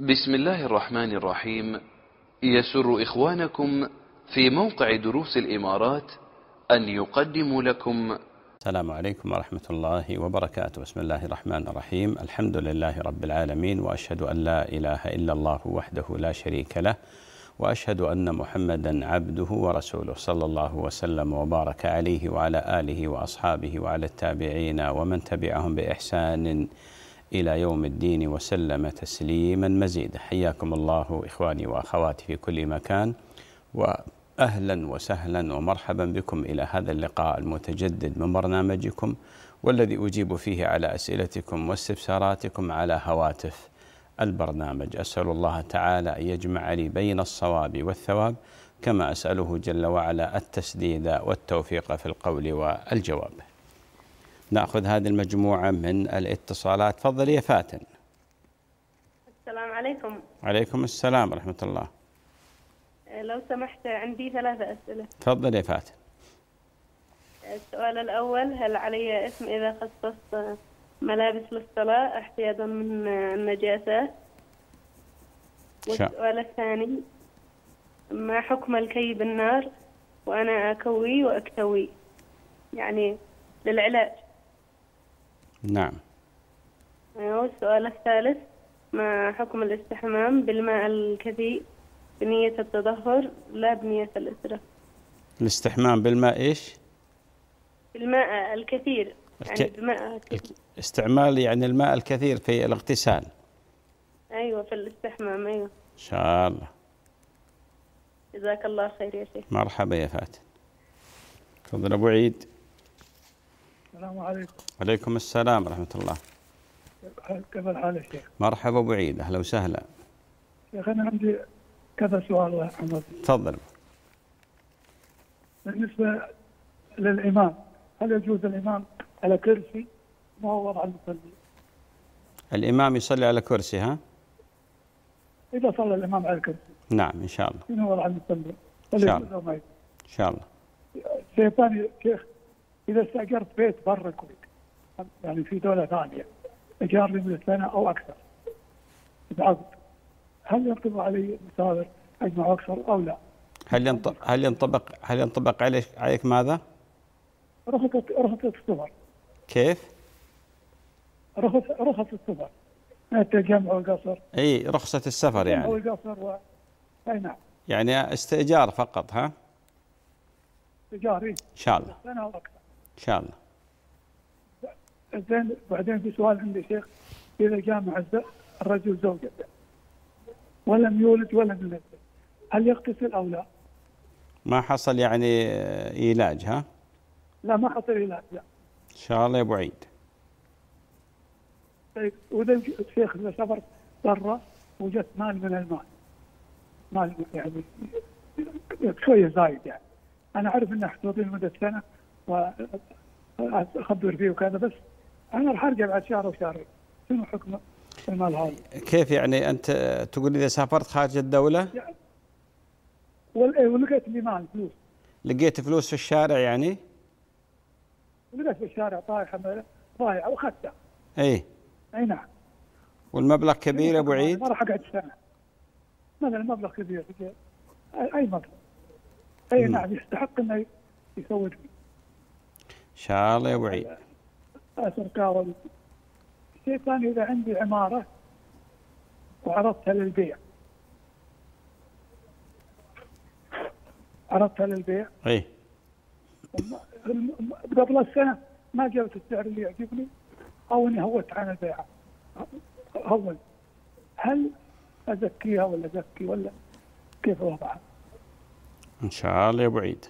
بسم الله الرحمن الرحيم. يسر إخوانكم في موقع دروس الإمارات أن يقدموا لكم. السلام عليكم ورحمة الله وبركاته. بسم الله الرحمن الرحيم. الحمد لله رب العالمين، وأشهد أن لا إله إلا الله وحده لا شريك له، وأشهد أن محمدا عبده ورسوله، صلى الله وسلم وبارك عليه وعلى آله وأصحابه وعلى التابعين ومن تبعهم بإحسان إلى يوم الدين وسلم تسليما مزيدا. حياكم الله إخواني وأخواتي في كل مكان، وأهلا وسهلا ومرحبا بكم إلى هذا اللقاء المتجدد من برنامجكم، والذي أجيب فيه على أسئلتكم واستفساراتكم على هواتف البرنامج. أسأل الله تعالى أن يجمع لي بين الصواب والثواب، كما أسأله جل وعلا التسديد والتوفيق في القول والجواب. نأخذ هذه المجموعة من الاتصالات. تفضل يا فاتن. السلام عليكم. عليكم السلام ورحمة الله. لو سمحت عندي 3 أسئلة. تفضل يا فاتن. السؤال الأول: هل علي إثم إذا خصصت ملابس للصلاة احتياطا من النجاسات؟ والسؤال الثاني: ما حكم الكي بالنار وأنا أكوي وأكتوي، يعني للعلاج؟ نعم. والسؤال الثالث: ما حكم الاستحمام بالماء الكثير بنية التطهر لا بنية الإسراف؟ الاستحمام بالماء إيش؟ بالماء الكثير، يعني بماء كثير. استعمال يعني الماء الكثير في الاغتسال. أيوة، في الاستحمام. أيوة إن شاء الله. جزاك الله خير يا شيخ. مرحبا يا فاتن. تفضل أبو عيد. السلام عليكم. عليكم السلام ورحمة الله. كيف الحال يا شيخ؟ مرحبا أبو عيد، أهلا وسهلا. شيخ أنا عندي كذا سؤال الله يرحمه. تفضل. بالنسبة للإمام، هل يجوز الإمام على كرسي ما هو وضع المصلي؟ الإمام يصلي على كرسي، ها؟ إذا صلى الإمام على الكرسي. نعم إن شاء الله. شنو وضع المصلي؟ إن شاء الله. إن شاء الله. شيء ثاني شيخ، إذا استأجرت بيت برا الكويت، يعني في دولة ثانية، إيجار لي من سنة أو أكثر بعقد، هل ينطبق علي مسافر أجمع أكثر أو لا؟ هل ينطبق عليك ماذا؟ رخصة السفر. كيف؟ رخص السفر، التجمع والقصر. أي رخصة السفر يعني. والقصر أي نعم. يعني استئجار فقط، ها؟ استئجار. إن شاء الله. سنة أو أكثر. إن شاء الله. زين، بعدين في سؤال عندي شيخ: إذا جامع الرجل زوجته ولم يولد ولم يولد، هل يغتسل أو لا؟ ما حصل يعني علاج، ها؟ لا، ما حصل علاج، لا. إن شاء الله يا أبو عيد. طيب، وإذا الشيخ إذا سافر برا وجدت مال من المال، مال يعني شوية زايد، يعني أنا أعرف أنه حدودي لمدة سنة وأخبر فيه وكذا، بس أنا راح أرجع بعد شهر أو شهرين، شنو حكم المال هذا؟ كيف يعني أنت تقول إذا سافرت خارج الدولة؟ يعني ولقيت لي مال فلوس. لقيت فلوس في الشارع يعني؟ لقيت في الشارع طايحة ضايعة وأخذتها. أي نعم. والمبلغ كبير يا أبو عيد؟ ما راح أقعد سنة. مثلا المبلغ كبير، أي مبلغ. أي نعم، يستحق أنه يسوي فيه. إن شاء الله يا أبو عيد. أسرقها. شيء ثاني: إذا عندي عمارة وعرضتها للبيع، أي قبل السنة ما جابت السعر اللي يعجبني، أو إني هوت عن البيع، هل أزكيها ولا أزكي ولا كيف وضعها؟ إن شاء الله يا أبو عيد.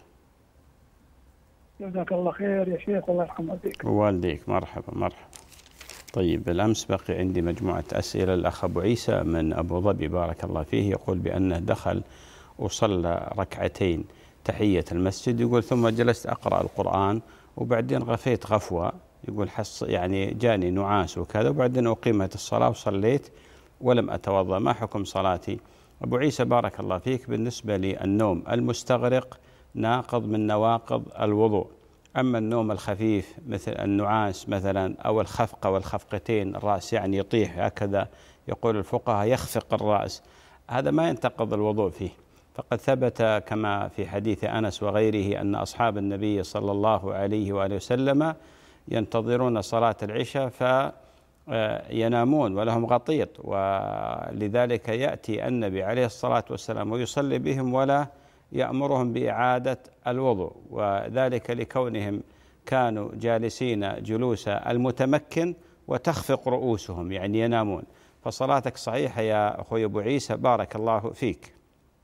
جزاك الله خير يا شيخ، الله يرحم والديك. ووالديك. مرحبا مرحبا. طيب، بالأمس بقي عندي مجموعة أسئلة. الأخ أبو عيسى من أبو ظبي بارك الله فيه يقول بأنه دخل وصلى ركعتين تحية المسجد، يقول ثم جلست أقرأ القرآن وبعدين غفيت غفوة، يقول يعني جاني نعاس وكذا، وبعدين أقيمت الصلاة وصليت ولم أتوضأ، ما حكم صلاتي؟ أبو عيسى بارك الله فيك، بالنسبة للنوم المستغرق ناقض من نواقض الوضوء، أما النوم الخفيف مثل النعاس مثلا أو الخفقة والخفقتين، الرأس يعني يطيح هكذا يقول الفقهاء يخفق الرأس، هذا ما ينتقض الوضوء فيه. فقد ثبت كما في حديث أنس وغيره أن أصحاب النبي صلى الله عليه وآله وسلم ينتظرون صلاة العشاء فينامون ولهم غطيط، ولذلك يأتي النبي عليه الصلاة والسلام ويصلي بهم ولا يأمرهم بإعادة الوضوء، وذلك لكونهم كانوا جالسين جلوس المتمكن وتخفق رؤوسهم، يعني ينامون. فصلاتك صحيحة يا أخوي أبو عيسى، بارك الله فيك.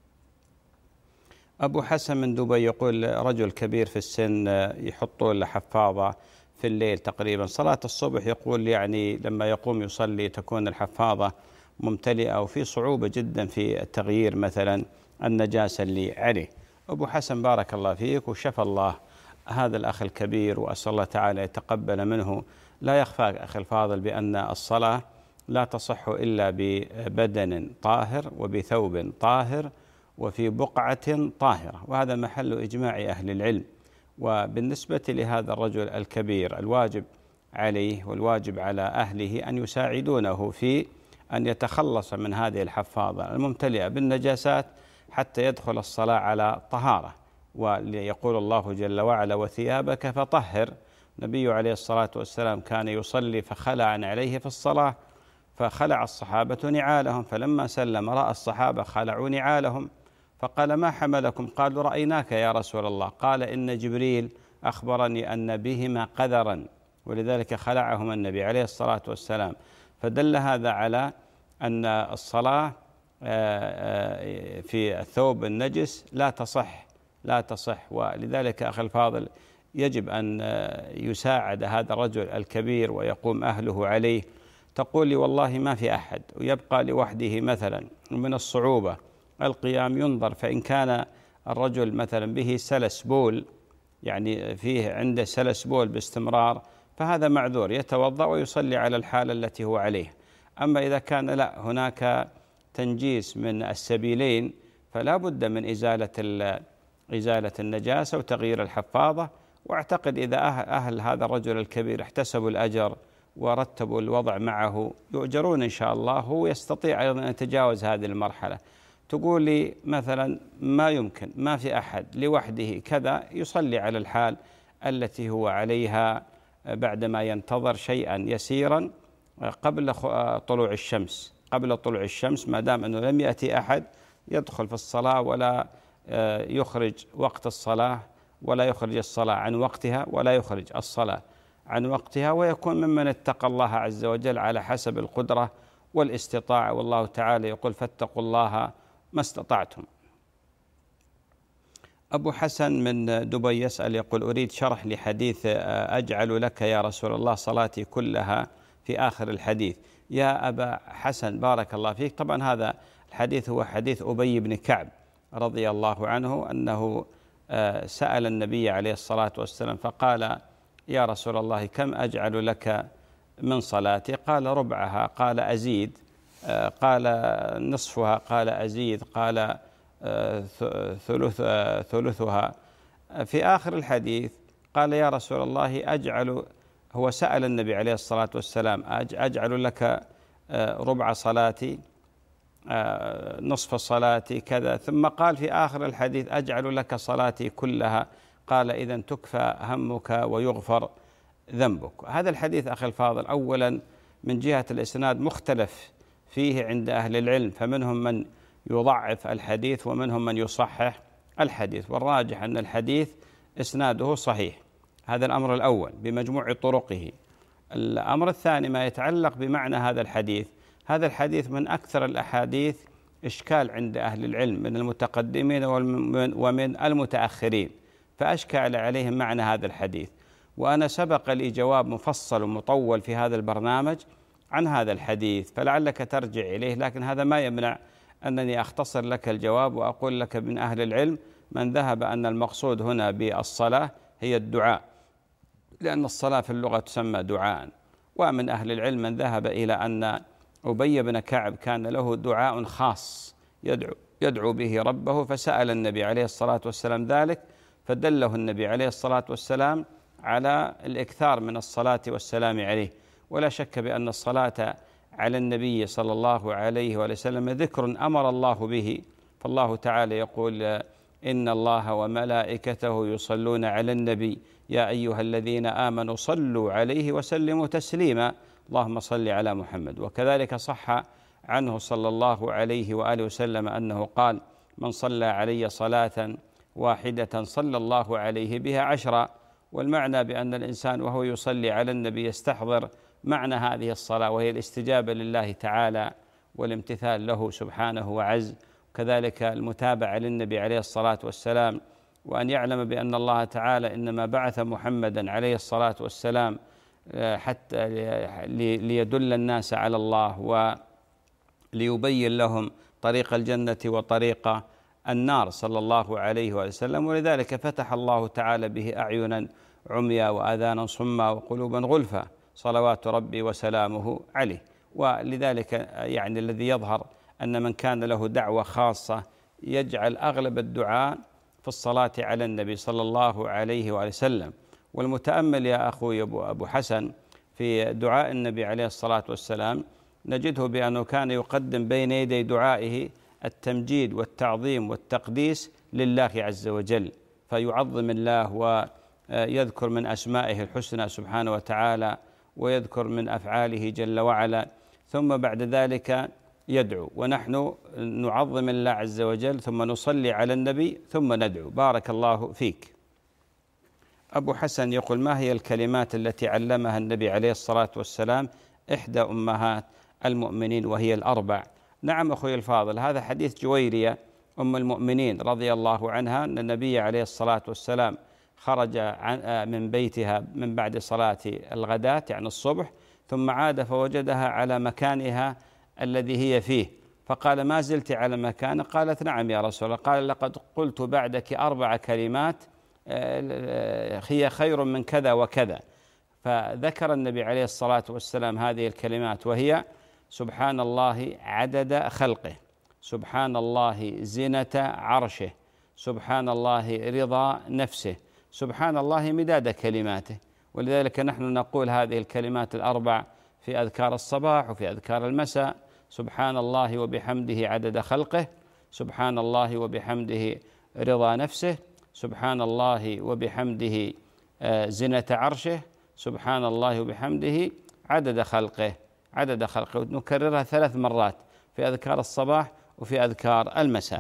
أبو حسن من دبي يقول رجل كبير في السن يحطون له حفاظة في الليل تقريبا صلاة الصبح، يقول يعني لما يقوم يصلي تكون الحفاظة ممتلئة وفي صعوبة جدا في التغيير مثلا النجاسة اللي عليه. أبو حسن بارك الله فيك وشفى الله هذا الأخ الكبير، وأسأل الله تعالى يتقبل منه. لا يخفى أخي الفاضل بأن الصلاة لا تصح إلا ببدن طاهر وبثوب طاهر وفي بقعة طاهرة، وهذا محل إجماع أهل العلم. وبالنسبة لهذا الرجل الكبير الواجب عليه والواجب على أهله أن يساعدونه في أن يتخلص من هذه الحفاظة الممتلئة بالنجاسات حتى يدخل الصلاة على طهارة. ويقول الله جل وعلا وثيابك فطهر. النبي عليه الصلاة والسلام كان يصلي فخلع عليه في الصلاة، فخلع الصحابة نعالهم، فلما سلم رأى الصحابة خلعوا نعالهم فقال ما حملكم؟ قالوا رأيناك يا رسول الله. قال إن جبريل أخبرني أن بهما قذرا، ولذلك خلعهما النبي عليه الصلاة والسلام. فدل هذا على أن الصلاة في الثوب النجس لا تصح. ولذلك أخي الفاضل يجب أن يساعد هذا الرجل الكبير ويقوم أهله عليه. تقول لي والله ما في أحد ويبقى لوحده مثلا، ومن الصعوبة القيام ينظر، فإن كان الرجل مثلا به سلس بول، يعني فيه عنده سلس بول باستمرار، فهذا معذور يتوضأ ويصلي على الحالة التي هو عليه. أما إذا كان لا هناك تنجيس من السبيلين فلا بد من إزالة النجاسة وتغيير الحفاظة. واعتقد إذا أهل هذا الرجل الكبير احتسبوا الأجر ورتبوا الوضع معه يؤجرون إن شاء الله، هو يستطيع أيضا أن يتجاوز هذه المرحلة. تقول لي مثلا ما يمكن، ما في أحد لوحده كذا، يصلي على الحال التي هو عليها بعدما ينتظر شيئا يسيرا قبل طلوع الشمس، ما دام أنه لم يأتي أحد يدخل في الصلاة ولا يخرج وقت الصلاة ولا يخرج الصلاة عن وقتها ولا يخرج الصلاة عن وقتها، ويكون ممن اتقى الله عز وجل على حسب القدرة والاستطاعة. والله تعالى يقول فاتقوا الله ما استطعتم. أبو حسن من دبي يسأل يقول أريد شرح لحديث أجعل لك يا رسول الله صلاتي كلها في آخر الحديث. يا أبا حسن بارك الله فيك، طبعا هذا الحديث هو حديث أبي بن كعب رضي الله عنه أنه سأل النبي عليه الصلاة والسلام فقال يا رسول الله كم أجعل لك من صلاتي؟ قال ربعها، قال أزيد، قال نصفها، قال أزيد، قال ثلثها. في آخر الحديث قال يا رسول الله أجعل، هو سأل النبي عليه الصلاة والسلام أجعل لك ربع صلاتي، نصف صلاتي كذا، ثم قال في آخر الحديث أجعل لك صلاتي كلها. قال إذن تكفى همك ويغفر ذنبك. هذا الحديث أخي الفاضل أولا من جهة الإسناد مختلف فيه عند أهل العلم، فمنهم من يضعف الحديث ومنهم من يصحح الحديث، والراجح أن الحديث إسناده صحيح. هذا الأمر الأول بمجموع طرقه. الأمر الثاني ما يتعلق بمعنى هذا الحديث. هذا الحديث من أكثر الأحاديث إشكال عند أهل العلم من المتقدمين ومن المتأخرين، فأشكل عليهم معنى هذا الحديث. وأنا سبق لي جواب مفصل ومطول في هذا البرنامج عن هذا الحديث، فلعلك ترجع إليه، لكن هذا ما يمنع أنني أختصر لك الجواب وأقول لك من أهل العلم من ذهب أن المقصود هنا بالصلاة هي الدعاء، لأن الصلاة في اللغة تسمى دعاء. ومن أهل العلم من ذهب إلى أن أبي بن كعب كان له دعاء خاص يدعو به ربه، فسأل النبي عليه الصلاة والسلام ذلك، فدله النبي عليه الصلاة والسلام على الإكثار من الصلاة والسلام عليه. ولا شك بأن الصلاة على النبي صلى الله عليه وسلم ذكر أمر الله به، فالله تعالى يقول: إن الله وملائكته يصلون على النبي يا أيها الذين آمنوا صلوا عليه وسلموا تسليما، اللهم صل على محمد. وكذلك صح عنه صلى الله عليه وآله وسلم أنه قال: من صلى علي صلاة واحدة صلى الله عليه بها 10. والمعنى بأن الإنسان وهو يصلي على النبي يستحضر معنى هذه الصلاة، وهي الاستجابة لله تعالى والامتثال له سبحانه وعز، كذلك المتابعة للنبي عليه الصلاة والسلام، وأن يعلم بأن الله تعالى إنما بعث محمدا عليه الصلاة والسلام حتى ليدل الناس على الله وليبين لهم طريق الجنة وطريق النار صلى الله عليه وسلم. ولذلك فتح الله تعالى به أعينا عميا وآذانا صما وقلوبا غلفا صلوات ربي وسلامه عليه. ولذلك يعني الذي يظهر أن من كان له دعوة خاصة يجعل أغلب الدعاء في الصلاة على النبي صلى الله عليه وسلم. والمتأمل يا أخوي أبو حسن في دعاء النبي عليه الصلاة والسلام نجده بأنه كان يقدم بين يدي دعائه التمجيد والتعظيم والتقديس لله عز وجل، فيعظم الله ويذكر من أسمائه الحسنى سبحانه وتعالى، ويذكر من أفعاله جل وعلا، ثم بعد ذلك يدعو. ونحن نعظم الله عز وجل ثم نصلي على النبي ثم ندعو. بارك الله فيك. أبو حسن يقول: ما هي الكلمات التي علمها النبي عليه الصلاة والسلام إحدى أمهات المؤمنين وهي الأربع؟ نعم أخوي الفاضل، هذا حديث جويرية أم المؤمنين رضي الله عنها أن النبي عليه الصلاة والسلام خرج من بيتها من بعد صلاة الغداة يعني الصبح، ثم عاد فوجدها على مكانها الذي هي فيه، فقال: ما زلت على مكانك؟ قالت: نعم يا رسول الله. قال: لقد قلت بعدك 4 كلمات هي خير من كذا وكذا. فذكر النبي عليه الصلاة والسلام هذه الكلمات، وهي: سبحان الله عدد خلقه، سبحان الله زنة عرشه، سبحان الله رضا نفسه، سبحان الله مداد كلماته. ولذلك نحن نقول هذه الكلمات ال4 في أذكار الصباح وفي أذكار المساء: سبحان الله وبحمده عدد خلقه، سبحان الله وبحمده رضا نفسه، سبحان الله وبحمده زنة عرشه، سبحان الله وبحمده عدد خلقه. عدد خلقه، نكررها 3 مرات في أذكار الصباح وفي أذكار المساء.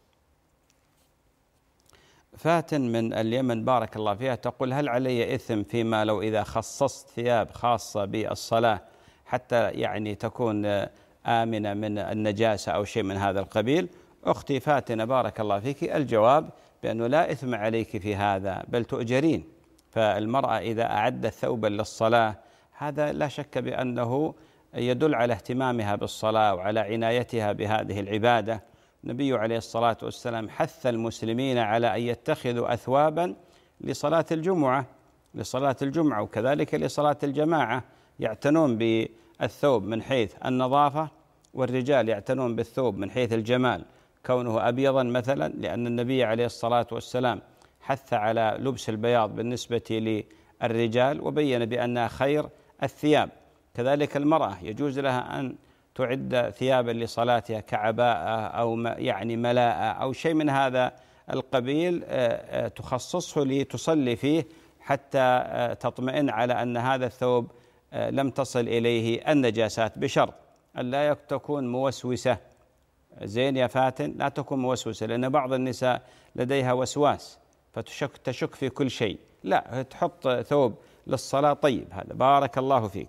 فاتن من اليمن بارك الله فيها تقول: هل علي إثم فيما لو إذا خصصت ثياب خاصة بالصلاة حتى يعني تكون آمنة من النجاسة أو شيء من هذا القبيل؟ أختي فاتنة بارك الله فيك، الجواب بأنه لا إثم عليك في هذا، بل تؤجرين. فالمرأة إذا أعدت ثوبا للصلاة هذا لا شك بأنه يدل على اهتمامها بالصلاة وعلى عنايتها بهذه العبادة. النبي عليه الصلاة والسلام حث المسلمين على أن يتخذوا أثوابا لصلاة الجمعة وكذلك لصلاة الجماعة، يعتنون بالثوب من حيث النظافة، والرجال يعتنون بالثوب من حيث الجمال كونه أبيضا مثلا، لأن النبي عليه الصلاة والسلام حث على لبس البياض بالنسبة للرجال وبين بأنها خير الثياب. كذلك المرأة يجوز لها أن تعد ثيابا لصلاتها كعباءة أو يعني ملاءة أو شيء من هذا القبيل تخصصه لتصلي فيه حتى تطمئن على أن هذا الثوب لم تصل إليه النجاسات، بشرط أن لا تكون موسوسة. زين يا فاتن، لا تكون موسوسة، لأن بعض النساء لديها وسواس فتشك في كل شيء، لا تحط ثوب للصلاة طيب. هذا بارك الله فيك.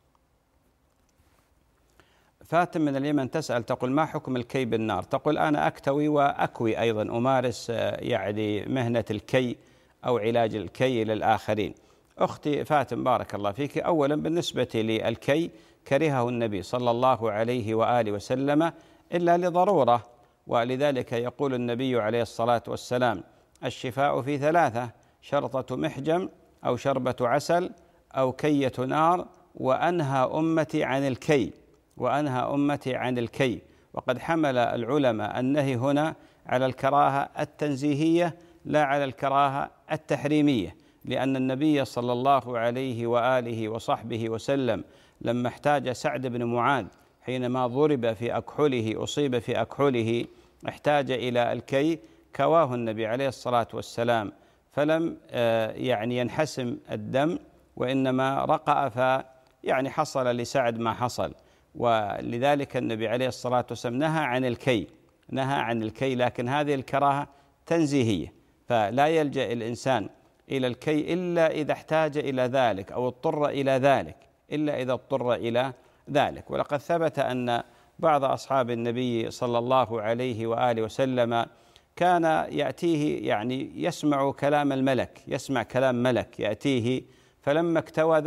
فاتن من اليمن تسأل تقول: ما حكم الكي بالنار؟ تقول: أنا أكتوي وأكوي أيضا، أمارس يعني مهنة الكي أو علاج الكي للآخرين. أختي فاتن بارك الله فيك، أولا بالنسبة للكي كرهه النبي صلى الله عليه وآله وسلم إلا لضرورة، ولذلك يقول النبي عليه الصلاة والسلام: الشفاء في 3: شرطة محجم أو شربة عسل أو كية نار، وأنهى أمتي عن الكي. وقد حمل العلماء النهي هنا على الكراهة التنزيهية لا على الكراهة التحريمية، لأن النبي صلى الله عليه وآله وصحبه وسلم لما احتاج سعد بن معاذ حينما ضرب في أكحله، أصيب في أكحله، احتاج إلى الكي، كواه النبي عليه الصلاة والسلام، فلم يعني ينحسم الدم، وإنما رقأ، يعني حصل لسعد ما حصل. ولذلك النبي عليه الصلاة والسلام نهى عن الكي، لكن هذه الكراهة تنزيهية، فلا يلجأ الإنسان إلى الكي إلا إذا احتاج إلى ذلك أو اضطر إلى ذلك. ولقد ثبت أن بعض أصحاب النبي صلى الله عليه وآله وسلم كان يأتيه، يعني يسمع كلام ملك يأتيه، فلما اكتوى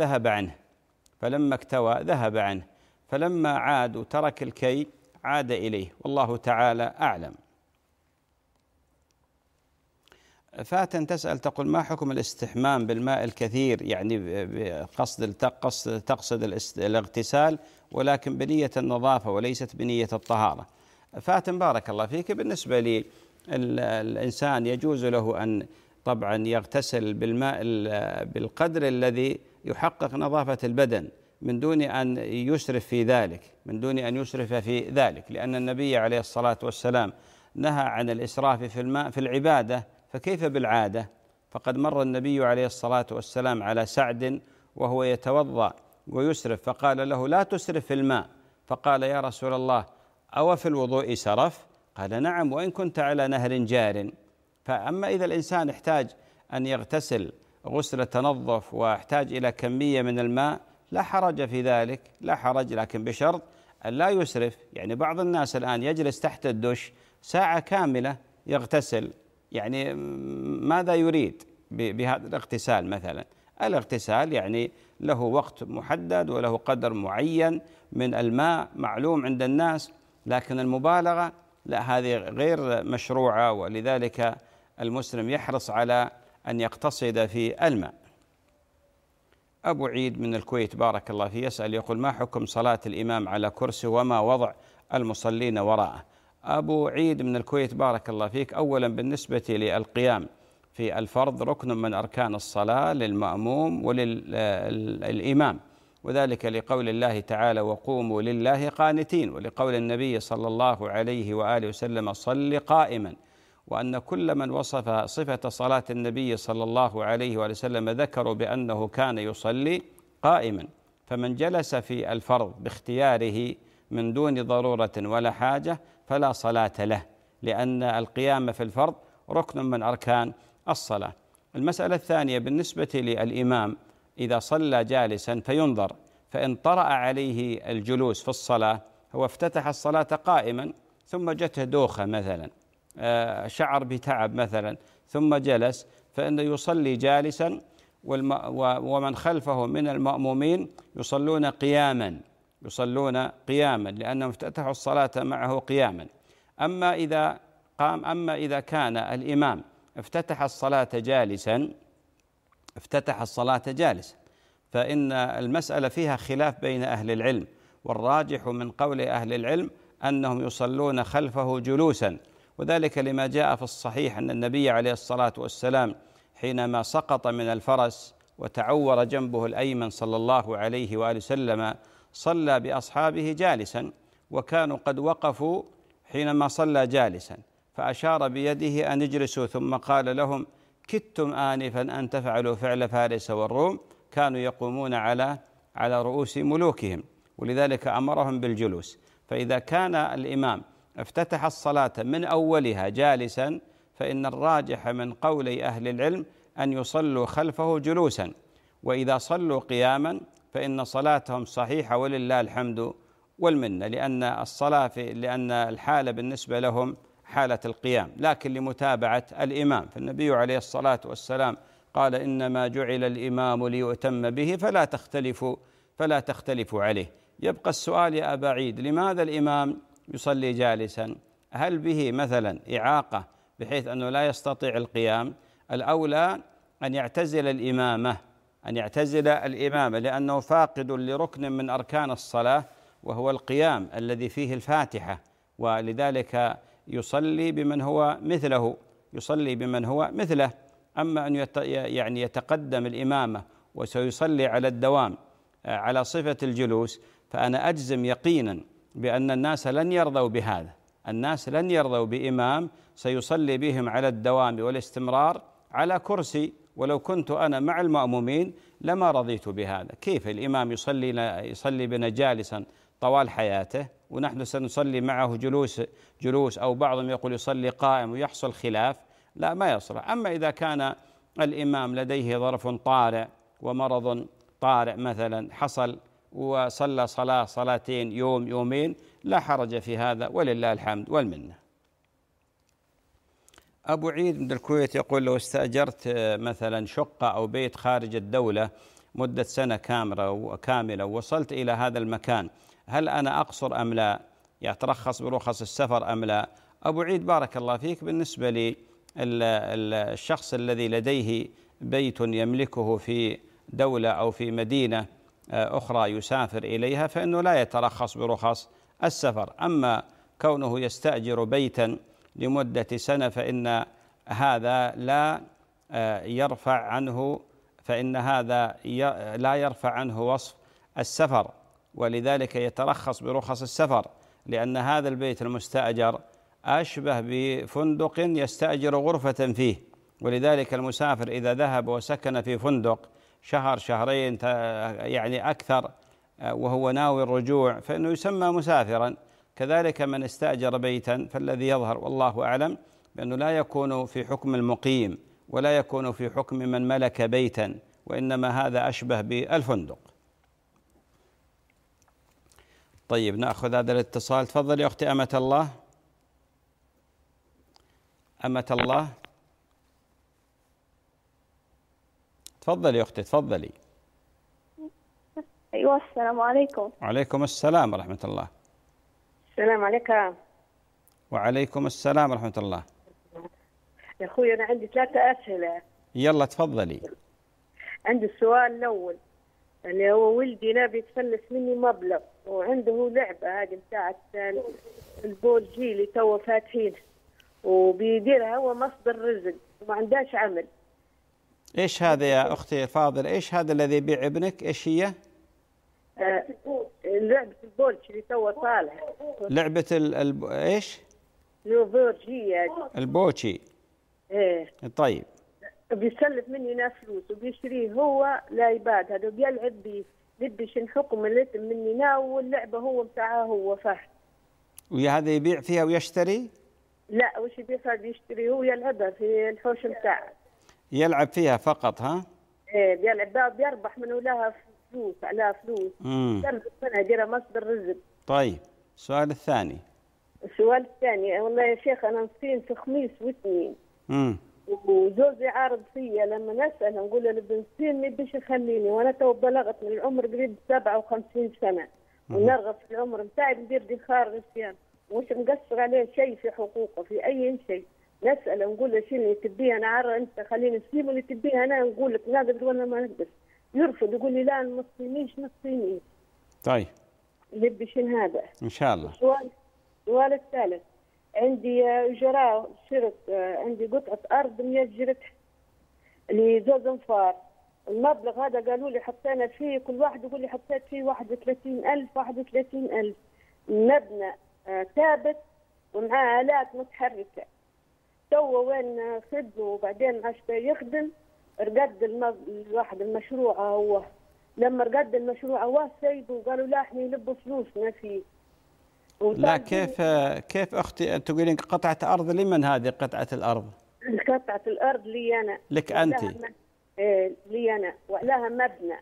ذهب عنه، فلما عاد وترك الكي عاد إليه، والله تعالى أعلم. فاتن تسأل تقول: ما حكم الاستحمام بالماء الكثير، يعني تقصد الاغتسال ولكن بنية النظافة وليست بنية الطهارة. فاتن بارك الله فيك، بالنسبة للإنسان يجوز له أن طبعا يغتسل بالماء بالقدر الذي يحقق نظافة البدن من دون أن يسرف في ذلك، لأن النبي عليه الصلاة والسلام نهى عن الإسراف في الماء في العبادة، فكيف بالعادة؟ فقد مر النبي عليه الصلاة والسلام على سعد وهو يتوضأ ويسرف، فقال له: لا تسرف في الماء. فقال: يا رسول الله، أو في الوضوء سرف؟ قال: نعم، وإن كنت على نهر جار. فأما إذا الإنسان احتاج أن يغتسل غسل تنظف واحتاج إلى كمية من الماء لا حرج في ذلك، لكن بشرط أن لا يسرف. يعني بعض الناس الآن يجلس تحت الدش ساعة كاملة يغتسل، يعني ماذا يريد بهذا الاغتسال؟ مثلا الاغتسال يعني له وقت محدد وله قدر معين من الماء معلوم عند الناس، لكن المبالغة لا، هذه غير مشروعة، ولذلك المسلم يحرص على أن يقتصد في الماء. أبو عيد من الكويت بارك الله فيه يسأل يقول: ما حكم صلاة الإمام على كرسي وما وضع المصلين وراءه؟ أبو عيد من الكويت بارك الله فيك، أولا بالنسبة للقيام في الفرض ركن من أركان الصلاة للمأموم وللإمام، وذلك لقول الله تعالى: وقوموا لله قانتين، ولقول النبي صلى الله عليه وآله وسلم: صل قائما. وأن كل من وصف صفة صلاة النبي صلى الله عليه وآله وسلم ذكروا بأنه كان يصلي قائما، فمن جلس في الفرض باختياره من دون ضرورة ولا حاجة فلا صلاة له، لأن القيام في الفرض ركن من أركان الصلاة. المسألة الثانية بالنسبة للإمام إذا صلى جالسا فينظر، فإن طرأ عليه الجلوس في الصلاة، هو افتتح الصلاة قائما ثم جته دوخة مثلا، شعر بتعب مثلا ثم جلس، فإنه يصلي جالسا، ومن خلفه من المأمومين يصلون قياما لأنهم افتتحوا الصلاة معه قياما. أما إذا كان الإمام افتتح الصلاة جالسا فإن المسألة فيها خلاف بين أهل العلم، والراجح من قول أهل العلم أنهم يصلون خلفه جلوسا، وذلك لما جاء في الصحيح أن النبي عليه الصلاة والسلام حينما سقط من الفرس وتعور جنبه الأيمن صلى الله عليه وآله وسلم صلى بأصحابه جالسا، وكانوا قد وقفوا حينما صلى جالسا، فأشار بيده أن اجلسوا، ثم قال لهم: كدتم آنفا أن تفعلوا فعل فارس والروم، كانوا يقومون على رؤوس ملوكهم، ولذلك أمرهم بالجلوس. فإذا كان الإمام افتتح الصلاة من أولها جالسا، فإن الراجح من قولي أهل العلم أن يصلوا خلفه جلوسا، وإذا صلوا قياما فإن صلاتهم صحيحة ولله الحمد والمنة، لأن الحالة بالنسبة لهم حالة القيام، لكن لمتابعة الإمام. فالنبي عليه الصلاة والسلام قال: إنما جعل الإمام ليؤتم به فلا تختلفوا عليه. يبقى السؤال يا أبا عيد: لماذا الإمام يصلي جالسا؟ هل به مثلا إعاقة بحيث أنه لا يستطيع القيام؟ الأولى أن يعتزل الإمامة لأنه فاقد لركن من أركان الصلاة، وهو القيام الذي فيه الفاتحة، ولذلك يصلي بمن هو مثله. أما أن يتقدم الإمامة وسيصلي على الدوام على صفة الجلوس، فأنا أجزم يقينا بأن الناس لن يرضوا بهذا. الناس لن يرضوا بإمام سيصلي بهم على الدوام والاستمرار على كرسي، ولو كنت أنا مع المأمومين لما رضيت بهذا. كيف الإمام يصلي بنا جالسا طوال حياته ونحن سنصلي معه جلوس، أو بعضهم يقول يصلي قائم ويحصل خلاف؟ لا، ما يصلح. أما إذا كان الإمام لديه ظرف طارئ ومرض طارئ مثلا حصل وصلى صلاتين يوم يومين، لا حرج في هذا، ولله الحمد والمنة. أبو عيد من الكويت يقول: لو استأجرت مثلا شقة أو بيت خارج الدولة مدة سنة كاملة ووصلت إلى هذا المكان، هل أنا أقصر أم لا؟ يترخص برخص السفر أم لا؟ أبو عيد بارك الله فيك، بالنسبة للشخص الذي لديه بيت يملكه في دولة أو في مدينة أخرى يسافر إليها فإنه لا يترخص برخص السفر. أما كونه يستأجر بيتا لمدة سنة فإن هذا لا يرفع عنه وصف السفر، ولذلك يترخص برخص السفر، لأن هذا البيت المستأجر أشبه بفندق يستأجر غرفة فيه، ولذلك المسافر إذا ذهب وسكن في فندق شهر شهرين يعني أكثر وهو ناوي الرجوع فإنه يسمى مسافرا. كذلك من استأجر بيتا، فالذي يظهر والله أعلم بأنه لا يكون في حكم المقيم ولا يكون في حكم من ملك بيتا، وإنما هذا أشبه بالفندق. طيب، نأخذ هذا الاتصال. تفضل يا أختي أمة الله. أمة الله، تفضلي يا أختي، تفضلي. أيوة، السلام عليكم. وعليكم السلام ورحمة الله. السلام عليكم. وعليكم السلام ورحمة الله. يا أخوي أنا عندي 3 أسئلة. يلا تفضلي. عندي السؤال الأول، يعني هو ولدي نبي يتفلس مني مبلغ، وعنده لعبة هذه بتاعت البول جي اللي تو فاتحين، وبيديرها هو مصدر رزق وما عندهاش عمل. إيش هذا يا أختي الفاضل؟ إيش هذا الذي يبيع ابنك؟ إيش هي؟ لعبة البول اللي تو طالع. لعبة إيش؟ البورجي البوتشي. إيه. طيب. بيسلف مني ناس فلوس وبيشتريه هو لايباد، هذا بيلعب بيه، بدي شن حكم اللي مني ناو، واللعبة هو بتاعها هو فحم. وهذا يبيع فيها ويشتري؟ لا، وش يبيع بيشتري، هو يلعبها في الحوش بتاعه. يلعب فيها فقط ها؟ ايه، بيلعب بيربح منه، لها فلوس عليها فلوس. سنة ديرها مصدر رزق. طيب، السؤال الثاني. السؤال الثاني، والله يا شيخ أنا نصين في خميس واثنين. وزوجي عارض فيا لما نسأل نقول له البنزين ما يبيش يخليني، وانا تو بلغت من العمر قريب 57 سنة، ونرغب في العمر بتاعي ندير دخار غسيان، ومش مقصر عليه شيء في حقوقه في اي شيء. نسأل نقول له شنو اللي تبيه، انا عارض انت خليني نسيب اللي تبيه انا، نقول لك نقدر ولا ما نقدر. يرفض يقول لي لا ما تصينيش. طيب، اللي شنو هذا ان شاء الله. السؤال الثالث، عندي إجراء شرط، عندي قطعة أرض 100 جرح لزوز انفار. المبلغ هذا قالوا لي حطينا فيه، كل واحد يقول لي حطيت فيه 31,000. مبنى ثابت ومعاه آلات متحركة. تو وين خدمه وبعدين عاش يخدم، رقد الواحد المشروع هو، لما رقد المشروع هو سيبه وقالوا لا احنا يلبوا فلوسنا فيه. لا، كيف أختي تقولين قطعة أرض؟ لمن هذه قطعة الأرض؟ قطعة الأرض لي أنا. لك أنت؟ لي أنا، ولها مبنى.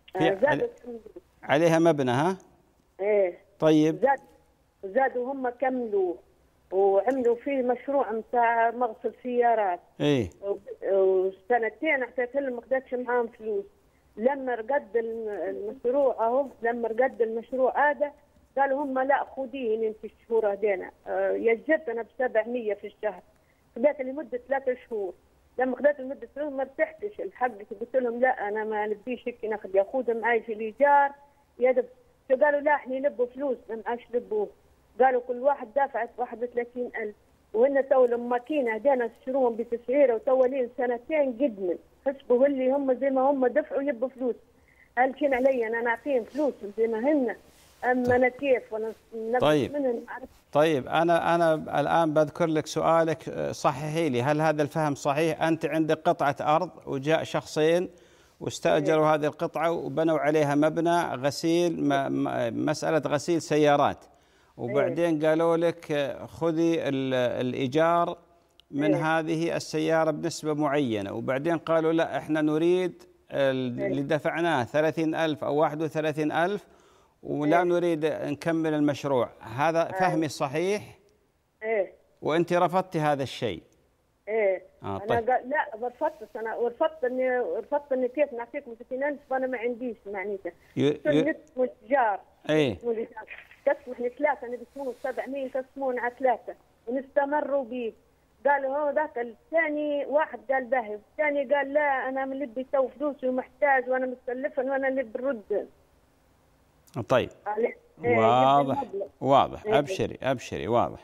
عليها مبنى ها؟ إيه. طيب. زادوا هم كملوا وعملوا فيه مشروع متاع مغسل سيارات. إيه. وسنتين اعطيت لهم ما خدتش معاهم فلوس. لما رقد المشروع أهو، لما رقد المشروع هذا قالوا هم لا خذيه انت الشهور هذينا. يجبت انا ب700 في الشهر، خذيت لمده 3 شهور. لما خذيت لمده 3 شهور ما ارتحتش الحق، قلت لهم لا انا ما نبيش هيك ناخذ، ياخذ معي في الايجار يدب. فقالوا لا احنا نبوا فلوس ما معاش نبوه. قالوا كل واحد دافعت 31,000، وهن تو الماكينه هذينا اشتروهم بتسعيره وتو لين سنتين قدمن، حسبوا اللي هم زي ما هم دفعوا يبوا فلوس. هل كان علي أنا نعطيهم فلوسهم زي ما هن، أما أنا كيف وأنا طيب. منهم طيب أنا الآن بذكر لك سؤالك، صححي لي هل هذا الفهم صحيح؟ أنت عندك قطعة أرض وجاء شخصين واستأجروا هذه القطعة وبنوا عليها مبنى غسيل، مسألة غسيل سيارات، وبعدين قالوا لك خذي الإيجار من هذه السيارة بنسبة معينة، وبعدين قالوا لا إحنا نريد اللي دفعناه 30,000 أو 31,000 ولا نريد نكمل المشروع. هذا فهمي صحيح؟ إيه. وأنت رفضتي هذا الشيء؟ إيه. طيب. أنا لا رفضت، أنا رفضت إني كيف نعطيكم 60,000 وأنا ما عنديش معناته. اسمه التجار. إيه. تسمح لي 3 نقسمون 700 يقسمون على 3 ونستمروا به. قالوا هو ذاك الثاني واحد قال باهي، الثاني قال لا أنا من اللي بيسوي فلوسي ومحتاج وأنا مستلفا وأنا اللي برد. طيب. واضح واضح. أبشري واضح.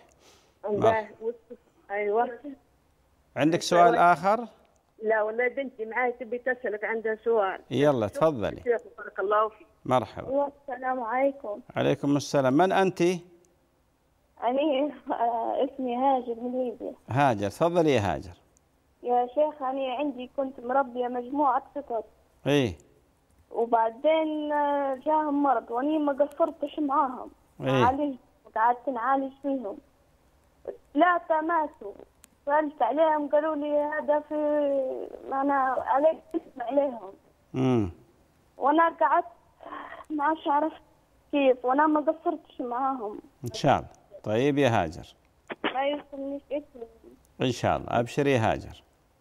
أيوة. عندك سؤال آخر؟ لا والله بنتي معاي تبي تسألك عندها سؤال. يلا تفضلي. بارك الله فيك. مرحبا. السلام عليكم. عليكم السلام. من أنت؟ أنا اسمي هاجر من ليبيا. هاجر، تفضلي يا هاجر. يا شيخ أنا عندي كنت مربية مجموعة قطط. إيه. وبعدين جاهم مرض وأني ما قصرتش معاهم. إيه. قعدت نعالج فيهم. 3 ماتوا. سألت عليهم قالوا لي هذا في أنا عليك تسمع عليهم. وأنا قعدت ما عادش عرفت كيف وأنا ما قصرتش معاهم. إن شاء الله. طيب يا هاجر. ما يوصلنيش اسمي. إن شاء الله. أبشري يا هاجر.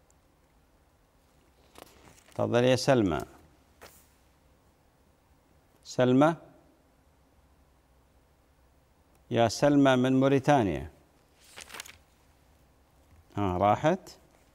تفضلي يا سلمى. سلمى. يا سلمى من موريتانيا. راحت.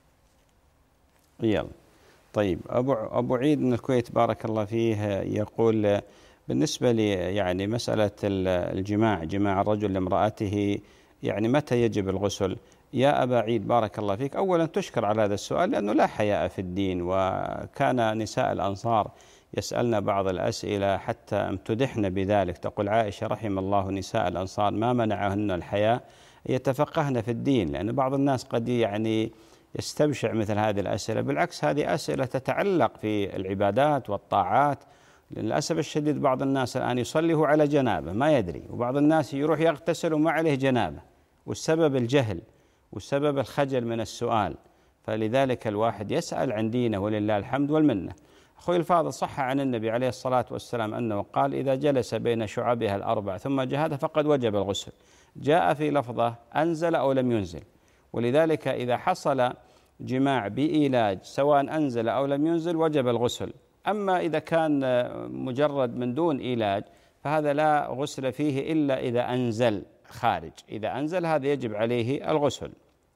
يلا. طيب أبو عيد من الكويت بارك الله فيه يقول بالنسبة لي يعني مسألة جماع الرجل لامرأته يعني متى يجب الغسل؟ يا أبا عيد بارك الله فيك، أولا تشكر على هذا السؤال لأنه لا حياء في الدين، وكان نساء الأنصار يسألن بعض الأسئلة حتى امتدحن بذلك. تقول عائشة رحم الله نساء الأنصار ما منعهن الحياء يتفقهن في الدين، لأن بعض الناس قد يعني يستبشع مثل هذه الأسئلة، بالعكس هذه أسئلة تتعلق في العبادات والطاعات. للأسف الشديد بعض الناس الآن يصلي هو على جنابه ما يدري، وبعض الناس يروح يغتسل وما عليه جنابه، والسبب الجهل والسبب الخجل من السؤال. فلذلك الواحد يسأل عن دينه ولله الحمد والمنة. أخوي الفاضل، صح عن النبي عليه الصلاة والسلام أنه قال إذا جلس بين شعبها الأربع ثم جهد فقد وجب الغسل. جاء في لفظة أنزل أو لم ينزل، ولذلك إذا حصل جماع بإيلاج سواء أنزل أو لم ينزل وجب الغسل. أما إذا كان مجرد من دون إيلاج فهذا لا غسل فيه إلا إذا أنزل خارج، إذا أنزل هذا يجب عليه الغسل.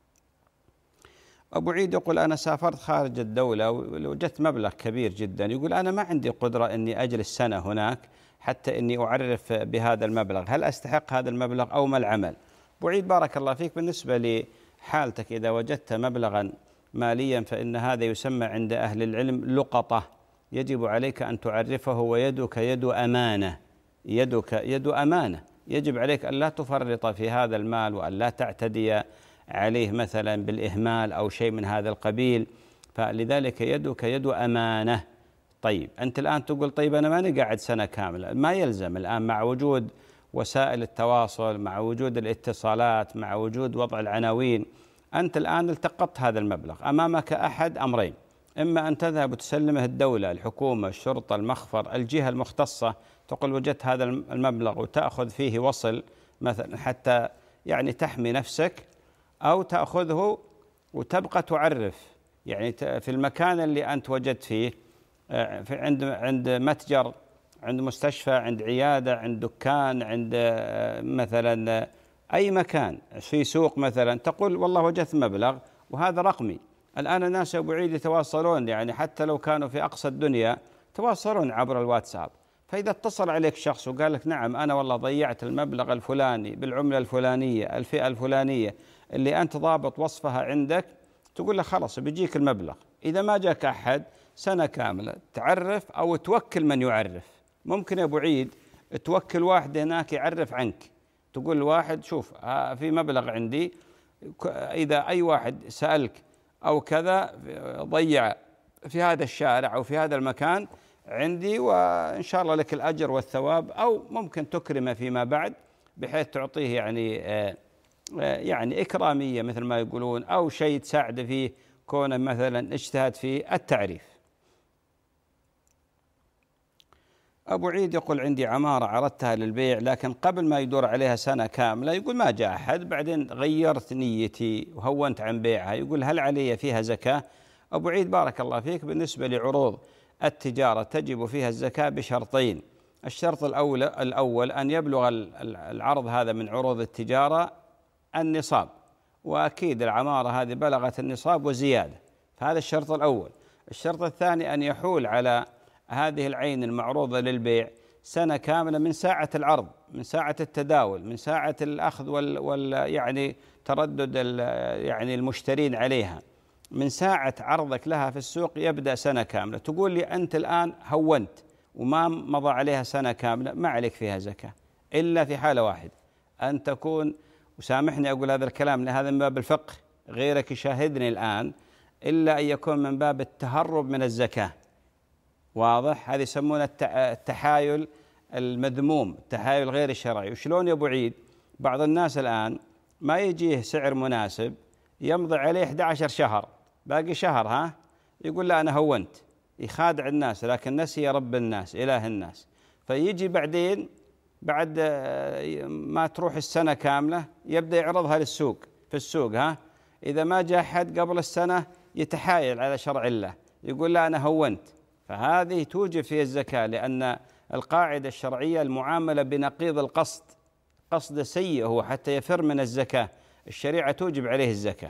أبو عيد يقول أنا سافرت خارج الدولة ووجدت مبلغ كبير جدا، يقول أنا ما عندي قدرة أني أجلس سنة هناك حتى أني أعرف بهذا المبلغ، هل أستحق هذا المبلغ أو ما العمل؟ أبو عيد بارك الله فيك، بالنسبة لحالتك إذا وجدت مبلغا ماليا فإن هذا يسمى عند أهل العلم لقطة، يجب عليك أن تعرفه، ويدك يد أمانة، يدك يد أمانة، يجب عليك أن لا تفرط في هذا المال وأن لا تعتدي عليه مثلا بالإهمال أو شيء من هذا القبيل، فلذلك يدك يد أمانة. طيب أنت الآن تقول طيب أنا ماني قاعد سنة كاملة، ما يلزم الآن مع وجود وسائل التواصل، مع وجود الاتصالات، مع وجود وضع العناوين، أنت الآن التقطت هذا المبلغ، أمامك أحد أمرين، إما أن تذهب وتسلمه الدولة، الحكومة، الشرطة، المخفر، الجهة المختصة، تقول وجدت هذا المبلغ وتأخذ فيه وصل مثلا حتى يعني تحمي نفسك، أو تأخذه وتبقى تعرف يعني في المكان اللي أنت وجدت فيه، عند متجر، عند مستشفى، عند عيادة، عند دكان، عند مثلا أي مكان، في سوق مثلا، تقول والله وجدت مبلغ وهذا رقمي. الآن الناس يا أبو عيد يتواصلون يعني حتى لو كانوا في أقصى الدنيا تواصلون عبر الواتساب، فإذا اتصل عليك شخص وقال لك نعم أنا والله ضيعت المبلغ الفلاني بالعملة الفلانية الفئة الفلانية اللي أنت ضابط وصفها عندك، تقول له خلاص بيجيك المبلغ. إذا ما جاك أحد سنة كاملة تعرف أو توكل من يعرف. ممكن يا أبو عيد توكل واحد هناك يعرف عنك، تقول واحد شوف في مبلغ عندي، إذا أي واحد سألك أو كذا ضيع في هذا الشارع أو في هذا المكان عندي، وإن شاء الله لك الأجر والثواب، أو ممكن تكرمه فيما بعد بحيث تعطيه يعني إكرامية مثل ما يقولون، أو شيء تساعد فيه كونه مثلا اجتهد في التعريف. أبو عيد يقول عندي عمارة عرضتها للبيع، لكن قبل ما يدور عليها سنة كاملة يقول ما جاء أحد، بعدين غيرت نيتي وهونت عن بيعها، يقول هل علي فيها زكاة؟ أبو عيد بارك الله فيك، بالنسبة لعروض التجارة تجب فيها الزكاة بشرطين. الشرط الأول أن يبلغ العرض هذا من عروض التجارة النصاب، وأكيد العمارة هذه بلغت النصاب وزيادة، فهذا الشرط الأول. الشرط الثاني أن يحول على هذه العين المعروضة للبيع سنة كاملة من ساعة العرض، من ساعة التداول، من ساعة الأخذ يعني تردد يعني المشترين عليها، من ساعة عرضك لها في السوق يبدأ سنة كاملة. تقول لي أنت الآن هونت وما مضى عليها سنة كاملة، ما عليك فيها زكاة إلا في حالة واحدة، أن تكون، وسامحني أقول هذا الكلام هذا من باب الفقه، غيرك يشاهدني الآن، إلا أن يكون من باب التهرب من الزكاة. واضح؟ هذه يسمونه التحايل المذموم، التحايل غير الشرعي. وشلون يا أبو عيد؟ بعض الناس الآن ما يجيه سعر مناسب، يمضي عليه 11 شهر، باقي شهر يقول لا أنا هونت، يخادع الناس، لكن نسي رب الناس إله الناس. فيجي بعدين بعد ما تروح السنة كاملة يبدأ يعرضها للسوق، في السوق إذا ما جاء حد قبل السنة يتحايل على شرع الله، يقول لا أنا هونت، فهذه توجب فيه الزكاة، لأن القاعدة الشرعية المعاملة بنقيض القصد، قصد سيء هو حتى يفر من الزكاة، الشريعة توجب عليه الزكاة.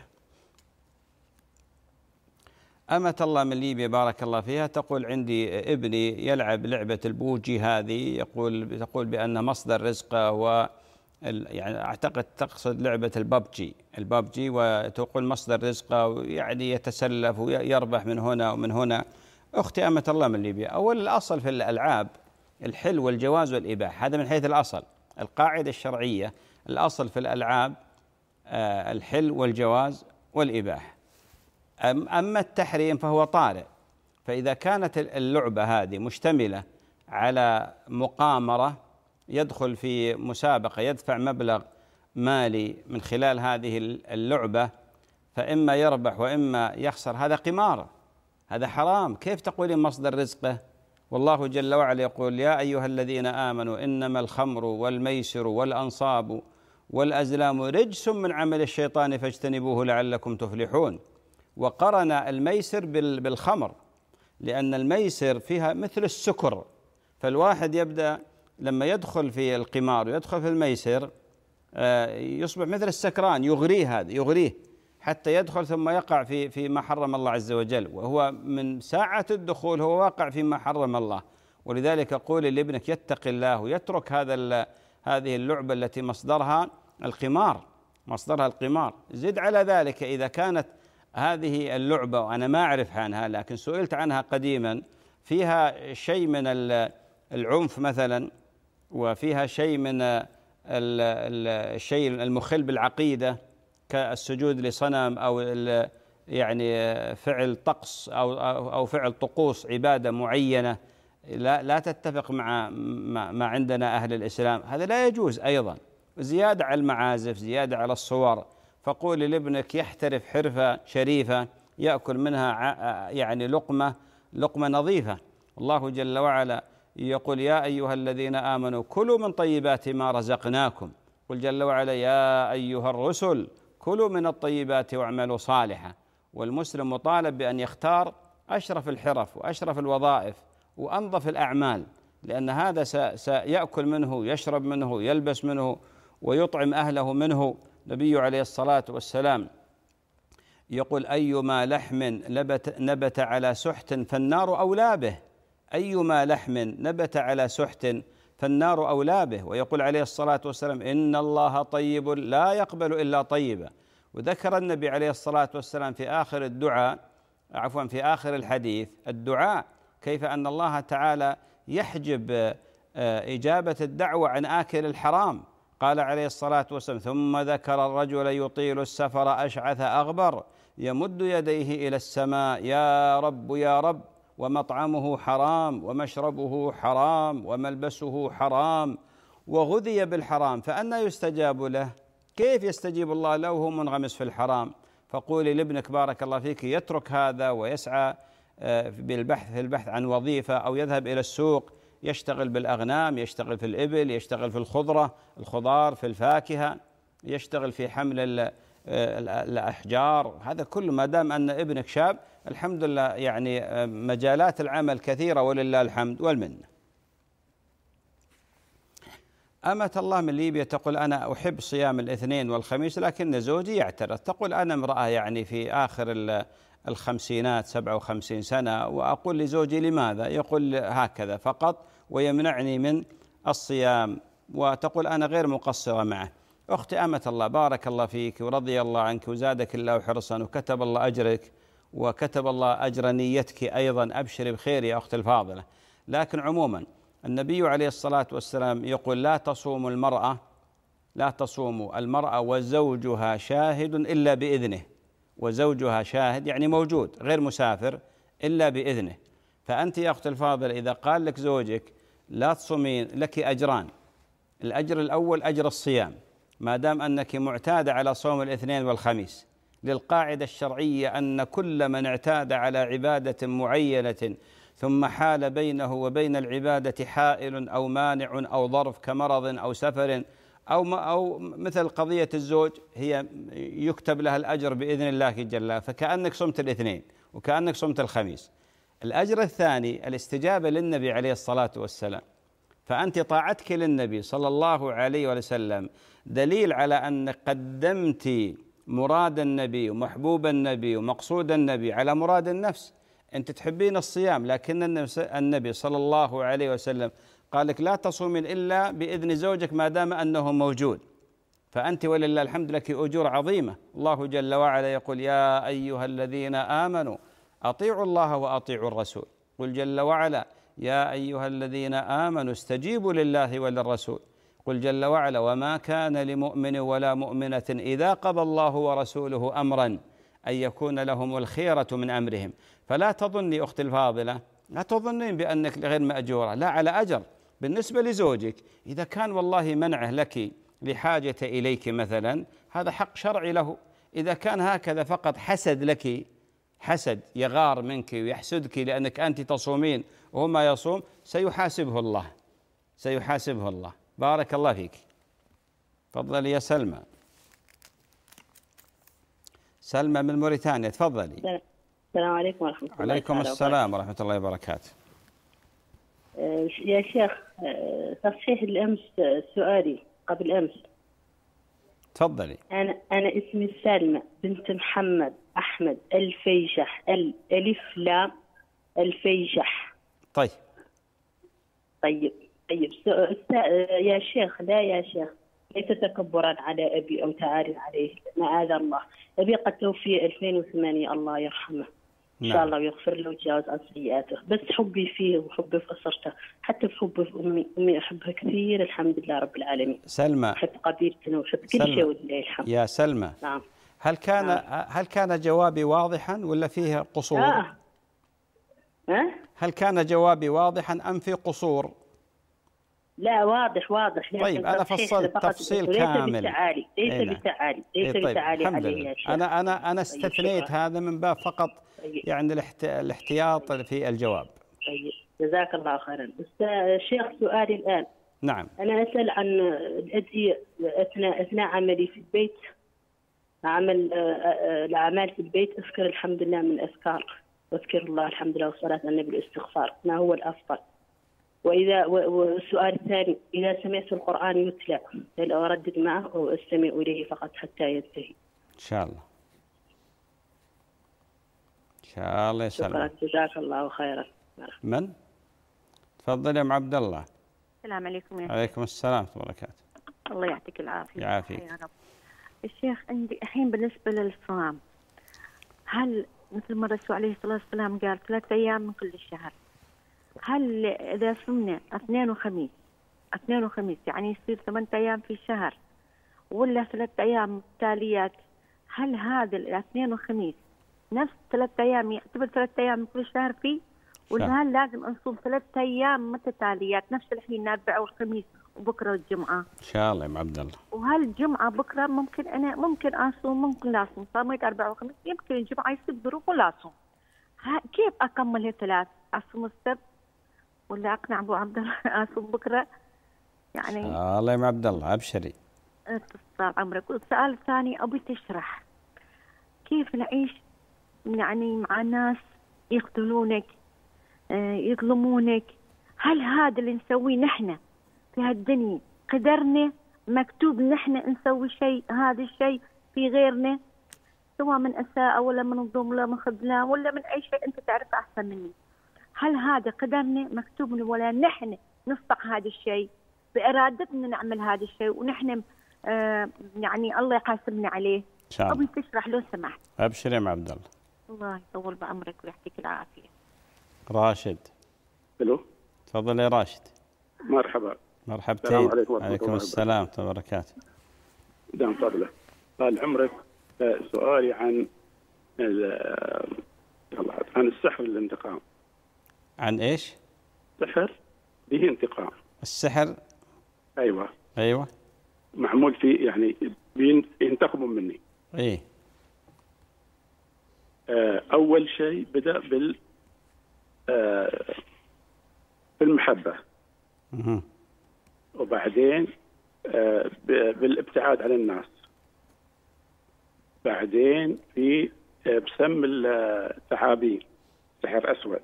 أمة الله من ليبيا بارك الله فيها تقول عندي ابني يلعب لعبة البوجي هذه، تقول بأن مصدر رزقه يعني أعتقد تقصد لعبة البابجي، وتقول مصدر رزقه يعني يتسلف ويربح من هنا ومن هنا. أختي أمة الله من ليبيا، أول الأصل في الألعاب الحل والجواز والإباحة، هذا من حيث الأصل، القاعدة الشرعية الأصل في الألعاب الحل والجواز والإباحة. أما التحريم فهو طارئ، فإذا كانت اللعبة هذه مشتملة على مقامرة، يدخل في مسابقة يدفع مبلغ مالي من خلال هذه اللعبة، فإما يربح وإما يخسر، هذا قمار، هذا حرام. كيف تقولين مصدر رزقه؟ والله جل وعلا يقول يا أيها الذين آمنوا إنما الخمر والميسر والأنصاب والأزلام رجس من عمل الشيطان فاجتنبوه لعلكم تفلحون. وقرن الميسر بالخمر، لأن الميسر فيها مثل السكر، فالواحد يبدأ لما يدخل في القمار ويدخل في الميسر يصبح مثل السكران، يغريه حتى يدخل ثم يقع في ما حرم الله عز وجل، وهو من ساعة الدخول هو واقع فيما حرم الله. ولذلك قول لابنك يتقي الله ويترك هذه اللعبة التي مصدرها القمار، زد على ذلك إذا كانت هذه اللعبة، وأنا ما أعرف عنها لكن سئلت عنها قديما، فيها شيء من العنف مثلا، وفيها شيء من الشيء المخل بالعقيدة كالسجود لصنم، أو يعني فعل طقس أو فعل طقوس عبادة معينة لا تتفق مع ما عندنا أهل الإسلام، هذا لا يجوز أيضا. زيادة على المعازف، زيادة على الصور. فقول لابنك يحترف حرفة شريفة يأكل منها يعني لقمة نظيفة. الله جل وعلا يقول يا أيها الذين آمنوا كلوا من طيبات ما رزقناكم، قل جل وعلا يا أيها الرسل كلوا من الطيبات واعملوا صالحا. والمسلم مطالب بأن يختار أشرف الحرف وأشرف الوظائف وأنظف الأعمال، لأن هذا سيأكل منه، يشرب منه، يلبس منه، ويطعم أهله منه. نبي عليه الصلاة والسلام يقول أيما لحم نبت على سحت فالنار أولى به، أيما لحم نبت على سحت فالنار أولى به. ويقول عليه الصلاة والسلام إن الله طيب لا يقبل إلا طيبا. وذكر النبي عليه الصلاة والسلام في آخر الدعاء عفوا في آخر الحديث الدعاء، كيف أن الله تعالى يحجب إجابة الدعوة عن آكل الحرام. قال عليه الصلاة والسلام: ثم ذكر الرجل يطيل السفر أشعث أغبر يمد يديه إلى السماء: يا رب يا رب، ومطعمه حرام ومشربه حرام وملبسه حرام وغذي بالحرام، فأنى يستجاب له؟ كيف يستجيب الله له وهو منغمس في الحرام؟ فقولي لابنك بارك الله فيك يترك هذا ويسعى في البحث عن وظيفة، أو يذهب إلى السوق يشتغل بالأغنام، يشتغل في الإبل، يشتغل في الخضار، في الفاكهة، يشتغل في حمل الأحجار. هذا كله ما دام أن ابنك شاب، الحمد لله يعني مجالات العمل كثيرة ولله الحمد والمنة. أمة الله من ليبيا تقول: أنا أحب صيام الاثنين والخميس لكن زوجي يعترض. تقول: أنا امرأة يعني في آخر الخمسينات 57 سنة، وأقول لزوجي لماذا؟ يقول هكذا فقط ويمنعني من الصيام. وتقول: أنا غير مقصرة معه. أختي أمة الله بارك الله فيك ورضي الله عنك وزادك الله حرصا وكتب الله أجرك وكتب الله أجر نيتك أيضا، أبشري بخير يا أختي الفاضلة. لكن عموما النبي عليه الصلاة والسلام يقول: لا تصوم المرأة وزوجها شاهد إلا بإذنه. وزوجها شاهد يعني موجود غير مسافر إلا بإذنه. فأنت يا أختي الفاضلة إذا قال لك زوجك لا تصومين، لك أجران. الأجر الأول أجر الصيام ما دام أنك معتادة على صوم الاثنين والخميس، للقاعدة الشرعية أن كل من اعتاد على عبادة معينة ثم حال بينه وبين العبادة حائل أو مانع أو ظرف كمرض أو سفر أو مثل قضية الزوج، هي يكتب لها الأجر بإذن الله جل، فكأنك صمت الاثنين وكأنك صمت الخميس. الأجر الثاني الاستجابة للنبي عليه الصلاة والسلام. فأنت طاعتك للنبي صلى الله عليه وسلم دليل على أنك قدمت مراد النبي ومحبوب النبي ومقصود النبي على مراد النفس. أنت تحبين الصيام، لكن النبي صلى الله عليه وسلم قال لك لا تصومين إلا بإذن زوجك ما دام أنه موجود. فأنت ولله الحمد لك أجور عظيمة. الله جل وعلا يقول: يا أيها الذين آمنوا أطيعوا الله وأطيعوا الرسول. قل جل وعلا: يا أيها الذين آمنوا استجيبوا لله وللرسول. قل جل وعلا: وما كان لمؤمن ولا مؤمنة إذا قضى الله ورسوله أمرا أن يكون لهم الخيرة من أمرهم. فلا تظني أختي الفاضلة، لا تظنين بأنك غير مأجورة، لا، على أجر. بالنسبة لزوجك إذا كان والله منعه لك لحاجة إليك مثلا، هذا حق شرعي له. إذا كان هكذا فقط حسد لك، حسد يغار منك ويحسدك لأنك أنت تصومين وهو ما يصوم، سيحاسبه الله. بارك الله فيك. تفضلي يا سلمى. سلمى من موريتانيا، تفضلي. السلام عليكم ورحمة الله. عليكم السلام ورحمة الله وبركاته. يا شيخ، تصحيح الأمس سؤالي قبل أمس. تفضلي. أنا اسمي سلمى بنت محمد أحمد الفيجح، ألف لام الفيجح. طيب. يا شيخ، لا يا شيخ، ليس تكبرا على أبي أو تعالي عليه، معاذ الله. أبي قد توفي 2008 الله يرحمه إن شاء الله ويغفر له ويتجاوز عن سيئاته، بس حبي فيه وحبي في أسرته، حتى في حبي في أمي أحبها كثير الحمد لله رب العالمين. سلمى، أحب قبيلتنا وأحب كل شيء ولله الحمد. يا سلمى، نعم. هل كان جوابي واضحا ولا فيه قصور؟ هل كان جوابي واضحا أم في قصور؟ لا، واضح. طيب أنا فصلت تفصيل كامل. ليس بتعالي عليه يا شيخ. أنا استثنيت هذا من باب فقط يعني الاحتياط في الجواب. طيب جزاك الله خيرا. شيخ سؤالي الآن. نعم. أنا أسأل عن الأدعية أثناء عملي في البيت، الأعمال في البيت، أذكر الحمد لله من أذكار، واذكر الله الحمد لله والصلاة على النبي والاستغفار، ما هو الأفضل؟ والسؤال الثاني: إذا سمعت القرآن يتلى هل أردد معه أو أستمع إليه فقط حتى ينتهي؟ إن شاء الله يا سلام. جزاك الله خيرا. من؟ تفضل يا أم عبد الله. السلام عليكم يا شيخ. عليكم السلام ورحمة الله وبركاته. الله يعطيك العافية. يعافيك يا رب. الشيخ عندي الحين بالنسبة للصيام، هل مثل ما الرسول عليه الصلاة والسلام قال 3 أيام من كل الشهر. هل إذا صمنا اثنين وخميس يعني يصير 8 أيام في الشهر ولا 3 أيام تاليات، هل هذا الاثنين وخميس نفس 3 أيام يعتبر 3 أيام من كل شهر فيه، ولا هل لازم نصوم 3 أيام متتاليات نفس الحين الأربعاء والخميس وبكرة الجمعة؟ إن شاء الله يا أم عبد الله. وهل الجمعة بكرة ممكن أصوم ممكن لا أصوم، صامت 4 وخميس يمكن الجمعة يصير ظروف ولا أصوم، كيف أكمل ال3؟ أصوم السبت ولا أقنع أبو عبد الله أصوم بكرة؟ يعني إن شاء الله يا أم عبد الله، أبشري. طال عمرك. والسؤال الثاني أبي تشرح كيف نعيش يعني مع ناس يقتلونك يظلمونك. هل هذا اللي نسويه نحن في هالدنيا قدرنا مكتوب نحن نسوي شيء هذا الشيء في غيرنا، سواء من أساءة ولا من ظلم ولا من خذلان ولا من أي شيء أنت تعرف أحسن مني؟ هل هذا قدرنا مكتوب ولا نحن نصنع هذا الشيء بإرادتنا نعمل هذا الشيء ونحن يعني الله يحاسبنا عليه؟ إن شاء الله. أبي تشرح لو سمحت. أبشر يا أم عبد الله. الله يطول بعمرك ويعطيك العافية. راشد. الو. تفضل يا راشد. مرحبا. مرحبتين. السلام عليكم ورحمة عليكم الله السلام ورحمة الله وبركاته. دام فضله. طال عمرك، سؤالي عن السحر الانتقام. عن ايش؟ سحر به انتقام. السحر. ايوه معمول فيه يعني ينتقموا مني. ايه. اول شيء بدأ بالمحبة. وبعدين بالابتعاد عن الناس. بعدين في بسم الثعابين، سحر أسود.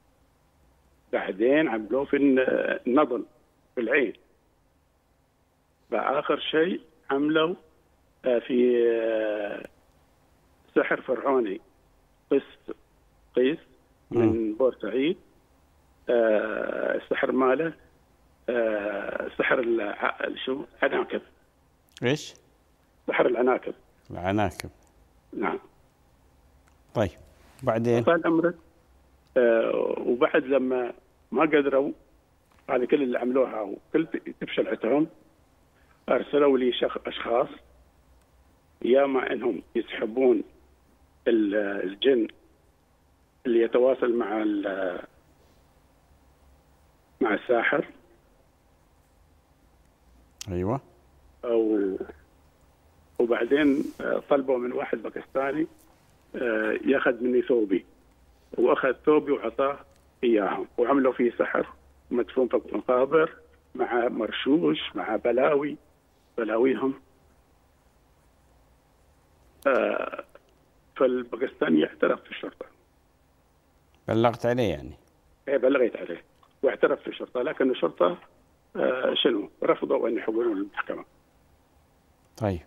بعدين عملوه في النظل في العين. بآخر شيء عملوا في سحر فرعوني، قيس من بورسعيد. السحر ماله سحر شو عناكب. ايش؟ سحر العناكب. العناكب. نعم. طيب بعدين طال عمرك. وبعد لما ما قدروا هذه كل اللي عملوها وكل تفشل عندهم، ارسلوا لي اشخاص يا ما انهم يسحبون الجن اللي يتواصل مع الساحر. ايوه. وبعدين طلبوا من واحد باكستاني ياخذ مني ثوبي، واخذ ثوبي وعطاه اياهم، وعملوا فيه سحر مدفون فوق المقابر مع مرشوش مع بلاويهم. فالباكستاني اعترف في الشرطه. بلغت عليه يعني؟ ايه بلغت عليه واعترف في الشرطه، لكن الشرطه شنو رفضوا ان يحولون للمحكمه. طيب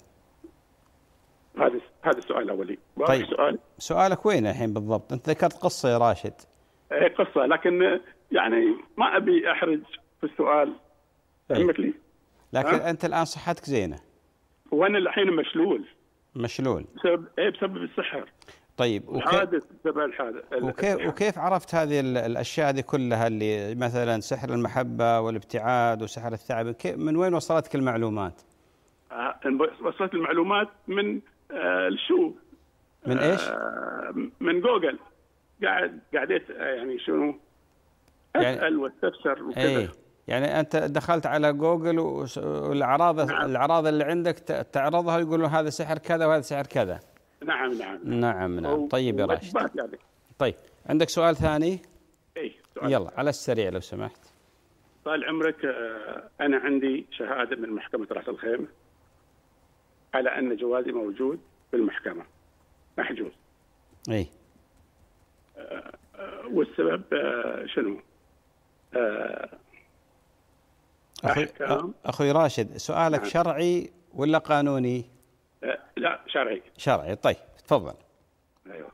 هذا السؤال الاولي. طيب سؤالك وين الحين بالضبط؟ انت ذكرت قصه يا راشد. ايه قصه، لكن يعني ما ابي احرج في السؤال. فهمت لي؟ لكن انت الان صحتك زينه. وانا الحين مشلول بسبب السحر. طيب الحادث بسبب الحادث. وكيف عرفت هذه الاشياء هذه كلها، اللي مثلا سحر المحبه والابتعاد وسحر الثعب؟ من وين وصلتك المعلومات؟ وصلت المعلومات من شو؟ من ايش؟ من جوجل. قعدت يعني شنو اسال واستفسر وكذا. ايه يعني انت دخلت على جوجل والاعراض نعم. الاعراض اللي عندك تعرضها ويقولون هذا سحر كذا وهذا سحر كذا. نعم. طيب يا راشد. يعني. طيب عندك سؤال ثاني؟ سؤال يلا على السريع لو سمحت. طال عمرك، انا عندي شهاده من محكمه راس الخيمه على ان جوازي موجود في المحكمه محجوز. اي. والسبب شنو؟ اخوي راشد، سؤالك نعم. شرعي ولا قانوني؟ لا شرعي. طيب تفضل. ايوه.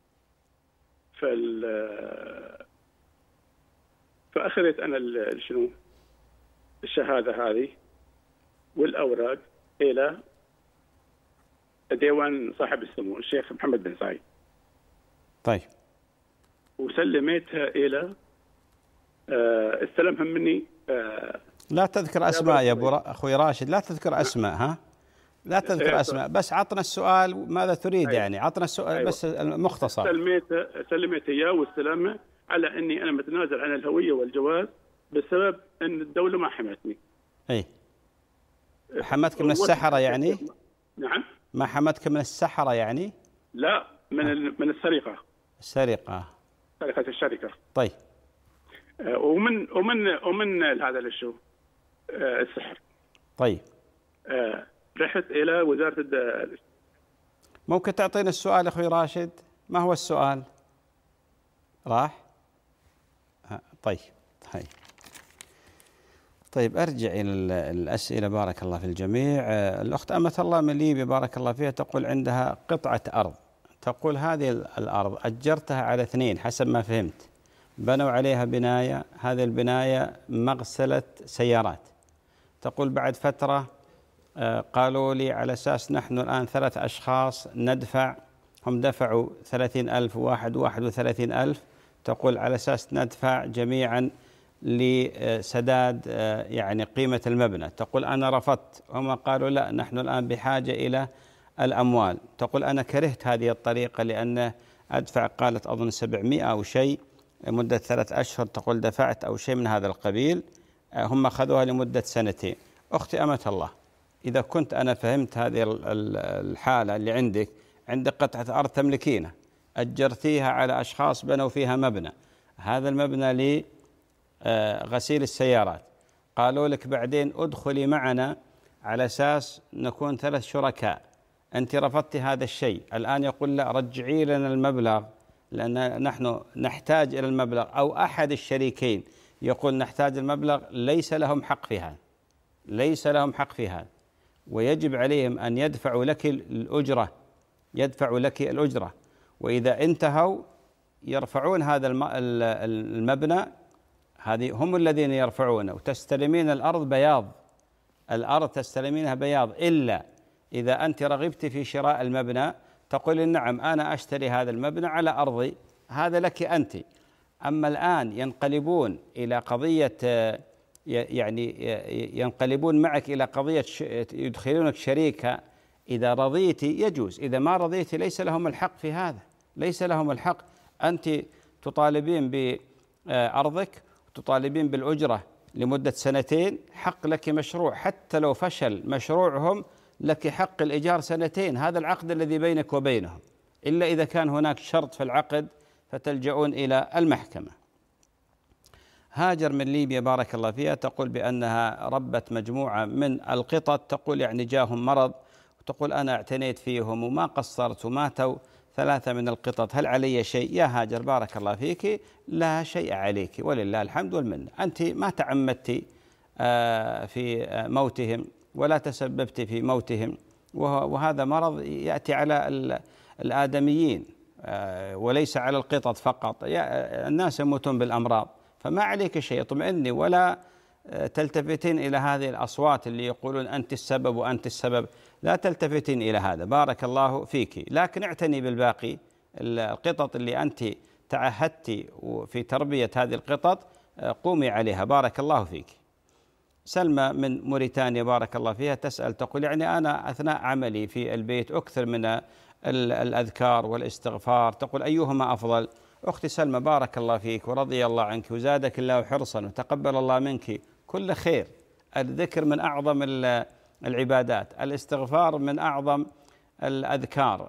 فاخذت انا شنو الشهاده هذه والاوراق الى ديوان صاحب السمو الشيخ محمد بن سعيد. طيب. وسلمتها إلى استلمها مني. لا تذكر أسماء يا أخوي راشد، لا تذكر أسماء. ها، لا تذكر أسماء، بس عطنا السؤال ماذا تريد. يعني عطنا السؤال بس المختصر. سلمت إياه واستلمها على أني أنا متنازل عن الهوية والجواز بسبب أن الدولة ما حمتني. أي، حمتك من السحرة يعني؟ نعم. ما حمتك من السحرة يعني؟ لا، من السرقة. السرقة. سرقة الشركة. طيب. ومن هذا الشو السحر. طيب. رحت إلى وزارة ممكن تعطينا السؤال أخوي راشد؟ ما هو السؤال؟ راح؟ طيب. طيب أرجع إلى الأسئلة. بارك الله في الجميع. الأخت أمة الله من ليبيا بارك الله فيها تقول عندها قطعة أرض، تقول هذه الأرض أجرتها على 2 حسب ما فهمت، بنوا عليها بناية، هذه البناية مغسلة سيارات. تقول بعد فترة قالوا لي على أساس نحن الآن 3 أشخاص ندفع، هم دفعوا 30,000 وواحد 31,000، تقول على أساس ندفع جميعا لسداد يعني قيمة المبنى. تقول أنا رفضت، هم قالوا لا نحن الآن بحاجة إلى الأموال. تقول أنا كرهت هذه الطريقة لأن أدفع، قالت أظن 700 أو شيء مدة 3 أشهر، تقول دفعت أو شيء من هذا القبيل، هم أخذوها لمدة 2 أختي أمة الله، إذا كنت أنا فهمت هذه الحالة اللي عندك قطعة أرض تملكينها، أجرتيها على أشخاص بنوا فيها مبنى، هذا المبنى لغسيل السيارات، قالوا لك بعدين ادخلي معنا على أساس نكون 3 شركاء، أنت رفضتي هذا الشيء، الآن يقول لا رجعي لنا المبلغ لأن نحن نحتاج إلى المبلغ، أو أحد الشريكين يقول نحتاج المبلغ، ليس لهم حق في هذا، ليس لهم حق في هذا، ويجب عليهم أن يدفعوا لك الأجرة، يدفعوا لك الأجرة، وإذا انتهوا يرفعون هذا المبنى، هذه هم الذين يرفعونه، وتستلمين الأرض بياض، الأرض تستلمينها بياض، إلا إذا أنت رغبت في شراء المبنى تقول نعم أنا أشتري هذا المبنى على أرضي، هذا لك أنت. أما الآن ينقلبون إلى قضية، يعني ينقلبون معك إلى قضية يدخلونك شريكة، إذا رضيتي يجوز، إذا ما رضيتي ليس لهم الحق في هذا، ليس لهم الحق. أنت تطالبين بأرضك، تطالبين بالأجرة لمدة 2، حق لك مشروع، حتى لو فشل مشروعهم لك حق الإيجار 2، هذا العقد الذي بينك وبينهم، إلا إذا كان هناك شرط في العقد فتلجؤون إلى المحكمة. هاجر من ليبيا بارك الله فيها تقول بأنها ربت مجموعة من القطط، تقول يعني جاهم مرض، وتقول أنا اعتنيت فيهم وما قصرت وماتوا 3 من القطط، هل علي شيء؟ يا هاجر بارك الله فيك، لا شيء عليك ولله الحمد والمنة، أنت ما تعمدت في موتهم ولا تسببت في موتهم، وهذا مرض يأتي على الآدميين وليس على القطط فقط، الناس يموتون بالأمراض، فما عليك شيء، اطمئني ولا تلتفتين إلى هذه الأصوات اللي يقولون أنت السبب وأنت السبب، لا تلتفتين إلى هذا، بارك الله فيك، لكن اعتني بالباقي، القطط اللي أنت تعهدت في تربية هذه القطط قومي عليها، بارك الله فيك. سلمى من موريتانيا بارك الله فيها تسأل تقول يعني أنا أثناء عملي في البيت أكثر من الأذكار والاستغفار، تقول أيهما أفضل؟ أختي سلمى بارك الله فيك ورضي الله عنك وزادك الله حرصا وتقبل الله منك كل خير، الذكر من أعظم العبادات، الاستغفار من أعظم الأذكار،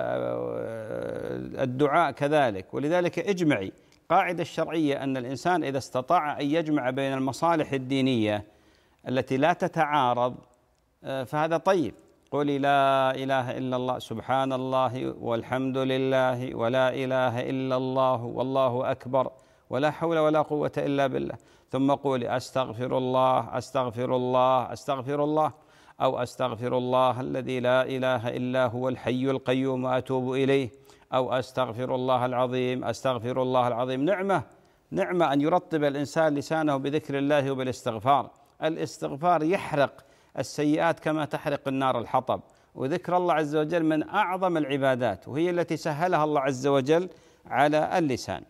الدعاء كذلك، ولذلك اجمعي، قاعدة الشرعية أن الإنسان إذا استطاع أن يجمع بين المصالح الدينية التي لا تتعارض فهذا طيب، قولي لا إله إلا الله سبحان الله والحمد لله ولا إله إلا الله والله أكبر ولا حول ولا قوة إلا بالله، ثم قولي أستغفر الله أستغفر الله أستغفر الله، أو أستغفر الله الذي لا إله إلا هو الحي القيوم وأتوب إليه، أو أستغفر الله العظيم أستغفر الله العظيم. نعمة أن يرطب الإنسان لسانه بذكر الله وبالاستغفار، الاستغفار يحرق السيئات كما تحرق النار الحطب، وذكر الله عز وجل من أعظم العبادات، وهي التي سهلها الله عز وجل على اللسان.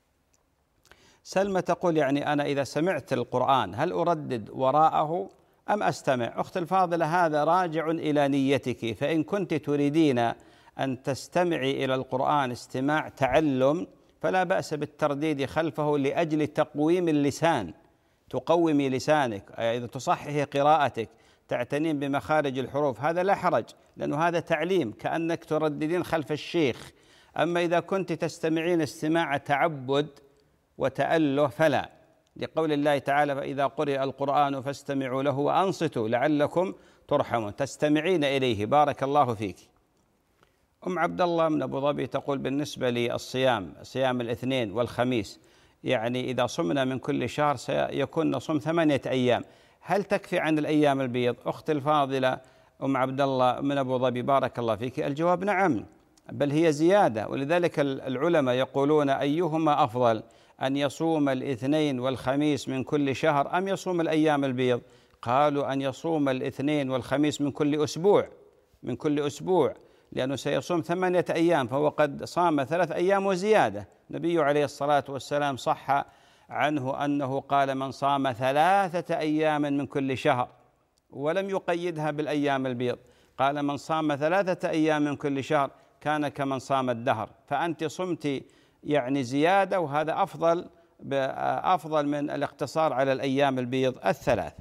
سلمى تقول يعني أنا إذا سمعت القرآن هل أردد وراءه أم أستمع؟ أخت الفاضلة، هذا راجع إلى نيتك، فإن كنت تريدين أن تستمعي إلى القرآن استماع تعلم فلا بأس بالترديد خلفه لأجل تقويم اللسان، تقومي لسانك، إذا تصححي قراءتك، تعتنين بمخارج الحروف، هذا لا حرج، لأنه هذا تعليم كأنك ترددين خلف الشيخ. أما إذا كنت تستمعين استماع تعبد وتأله فلا، لقول الله تعالى فإذا قرئ القرآن فاستمعوا له وأنصتوا لعلكم ترحمون، تستمعين إليه. بارك الله فيك. أم عبد الله من أبو ظبي تقول بالنسبة للصيام، صيام الاثنين والخميس، يعني إذا صمنا من كل شهر سيكون نصوم 8 أيام، هل تكفي عن الأيام البيض؟ أخت الفاضلة أم عبد الله من أبو ظبي بارك الله فيك، الجواب نعم، بل هي زيادة. ولذلك العلماء يقولون أيهما أفضل، أن يصوم الاثنين والخميس من كل شهر أم يصوم الأيام البيض؟ قالوا أن يصوم الاثنين والخميس من كل أسبوع، من كل أسبوع، لأنه سيصوم 8 أيام، فهو قد صام 3 أيام وزيادة. النبي عليه الصلاة والسلام صح عنه أنه قال من صام 3 أيام من كل شهر، ولم يقيدها بالأيام البيض، قال من صام 3 أيام من كل شهر كان كمن صام الدهر، فأنت صمت يعني زيادة، وهذا أفضل من الاقتصار على الأيام البيض 3.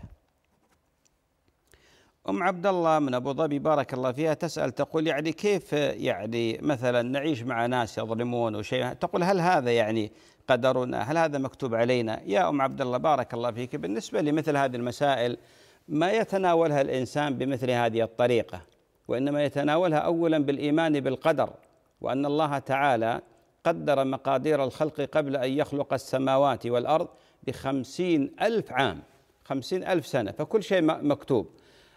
أم عبد الله من أبو ظبي بارك الله فيها تسأل تقول يعني كيف يعني مثلا نعيش مع ناس يظلمون وشيء، تقول هل هذا يعني قدرنا، هل هذا مكتوب علينا؟ يا أم عبد الله بارك الله فيك، بالنسبة لمثل هذه المسائل ما يتناولها الإنسان بمثل هذه الطريقة، وإنما يتناولها أولا بالإيمان بالقدر، وأن الله تعالى قدر مقادير الخلق قبل أن يخلق السماوات والأرض ب50,000 عام، 50,000 سنة، فكل شيء مكتوب،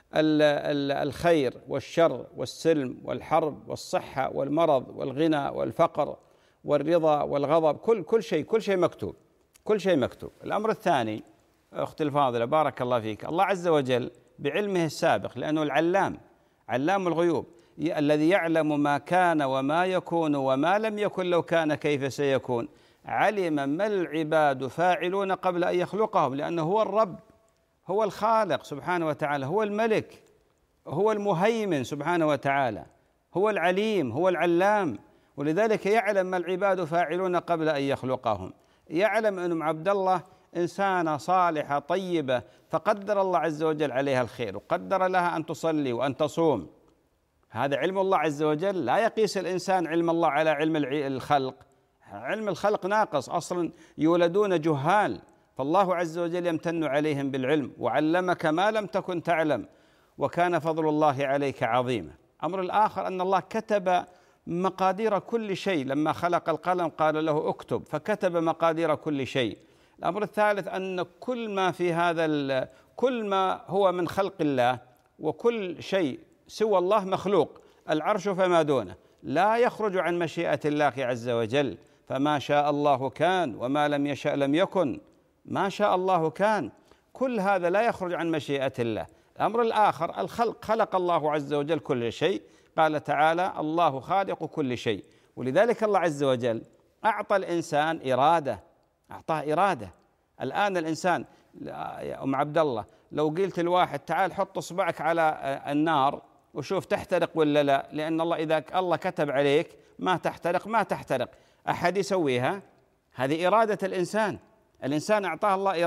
الخير والشر والسلم والحرب والصحة والمرض والغنى والفقر والرضا والغضب، كل شيء مكتوب، كل شيء مكتوب. الأمر الثاني أختي الفاضلة بارك الله فيك، الله عز وجل بعلمه السابق، لأنه علام الغيوب، الذي يعلم ما كان وما يكون وما لم يكن لو كان كيف سيكون، علم ما العباد فاعلون قبل أن يخلقهم، لأنه هو الرب، هو الخالق سبحانه وتعالى، هو الملك، هو المهيمن سبحانه وتعالى، هو العليم، هو العلام، ولذلك يعلم ما العباد فاعلون قبل أن يخلقهم. يعلم أن عبد الله إنسانة صالحة طيبة، فقدر الله عز وجل عليها الخير، وقدر لها أن تصلي وأن تصوم، هذا علم الله عز وجل. لا يقيس الإنسان علم الله على علم الخلق، علم الخلق ناقص أصلا، يولدون جهال، فالله عز وجل يمتن عليهم بالعلم، وعلمك ما لم تكن تعلم وكان فضل الله عليك عظيما. أمر الآخر أن الله كتب مقادير كل شيء، لما خلق القلم قال له اكتب، فكتب مقادير كل شيء. الأمر الثالث أن كل ما في هذا كل ما هو من خلق الله، وكل شيء سوى الله مخلوق، العرش فما دونه لا يخرج عن مشيئة الله عز وجل، فما شاء الله كان وما لم يشأ لم يكن، ما شاء الله كان، كل هذا لا يخرج عن مشيئة الله. الأمر الآخر الخلق، خلق الله عز وجل كل شيء، قال تعالى الله خالق كل شيء، ولذلك الله عز وجل أعطى الإنسان إرادة، أعطاه إرادة. الآن الإنسان يا أم عبد الله لو قلت الواحد تعال حط إصبعك على النار وشوف تحترق ولا لا، لأن الله إذا الله كتب عليك ما تحترق، أحد يسويها؟ هذه إرادة الإنسان أعطاه الله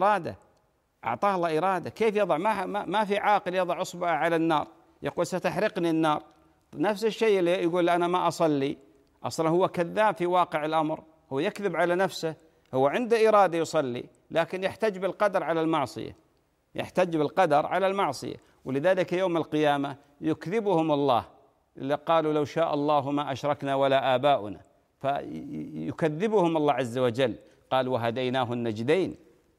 إرادة، كيف يضع؟ ما في عاقل يضع إصبعه على النار يقول ستحرقني النار. نفس الشيء اللي يقول أنا ما أصلي، أصلا هو كذاب في واقع الأمر، هو يكذب على نفسه، هو عنده إرادة يصلي لكن يحتج بالقدر على المعصية، ولذلك يوم القيامة يكذبهم الله، اللي قالوا لو شاء الله ما أشركنا ولا آباؤنا، فيكذبهم الله عز وجل، قال وهديناه النجدين.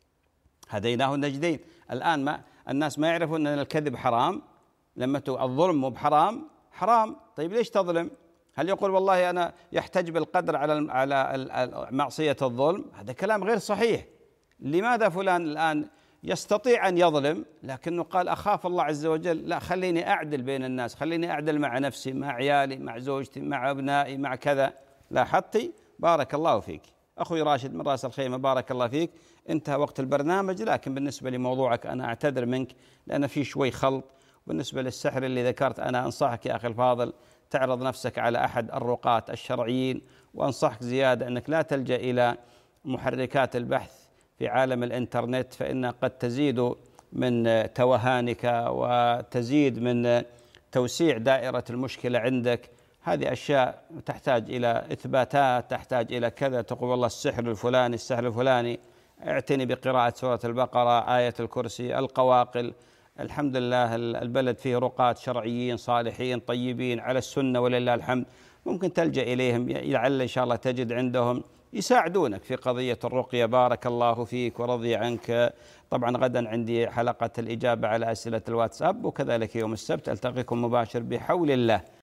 الآن الناس ما يعرفون أن الكذب حرام، لما الظلم مو بحرام، حرام. طيب ليش تظلم؟ هل يقول والله أنا يحتج بالقدر على معصية الظلم؟ هذا كلام غير صحيح. لماذا فلان الآن يستطيع أن يظلم، لكنه قال أخاف الله عز وجل، لا خليني أعدل بين الناس، خليني أعدل مع نفسي، مع عيالي، مع زوجتي، مع أبنائي، مع كذا. لاحظتي؟ بارك الله فيك أخوي راشد من رأس الخيمة، بارك الله فيك. انتهى وقت البرنامج، لكن بالنسبة لموضوعك أنا أعتذر منك لأن في شوي خلط. بالنسبة للسحر اللي ذكرت، أنا أنصحك يا أخي الفاضل تعرض نفسك على أحد الرقاة الشرعيين، وأنصحك زيادة أنك لا تلجأ إلى محركات البحث في عالم الإنترنت، فإنها قد تزيد من توهانك وتزيد من توسيع دائرة المشكلة عندك. هذه أشياء تحتاج إلى إثباتات، تحتاج إلى كذا، تقول والله السحر الفلاني السحر الفلاني. اعتني بقراءة سورة البقرة، آية الكرسي، القواقل. الحمد لله البلد فيه رقاة شرعيين صالحين طيبين على السنة ولله الحمد، ممكن تلجأ إليهم، لعل إن شاء الله تجد عندهم يساعدونك في قضية الرقية. بارك الله فيك ورضي عنك. طبعا غدا عندي حلقة الإجابة على أسئلة الواتساب، وكذلك يوم السبت ألتقيكم مباشر بحول الله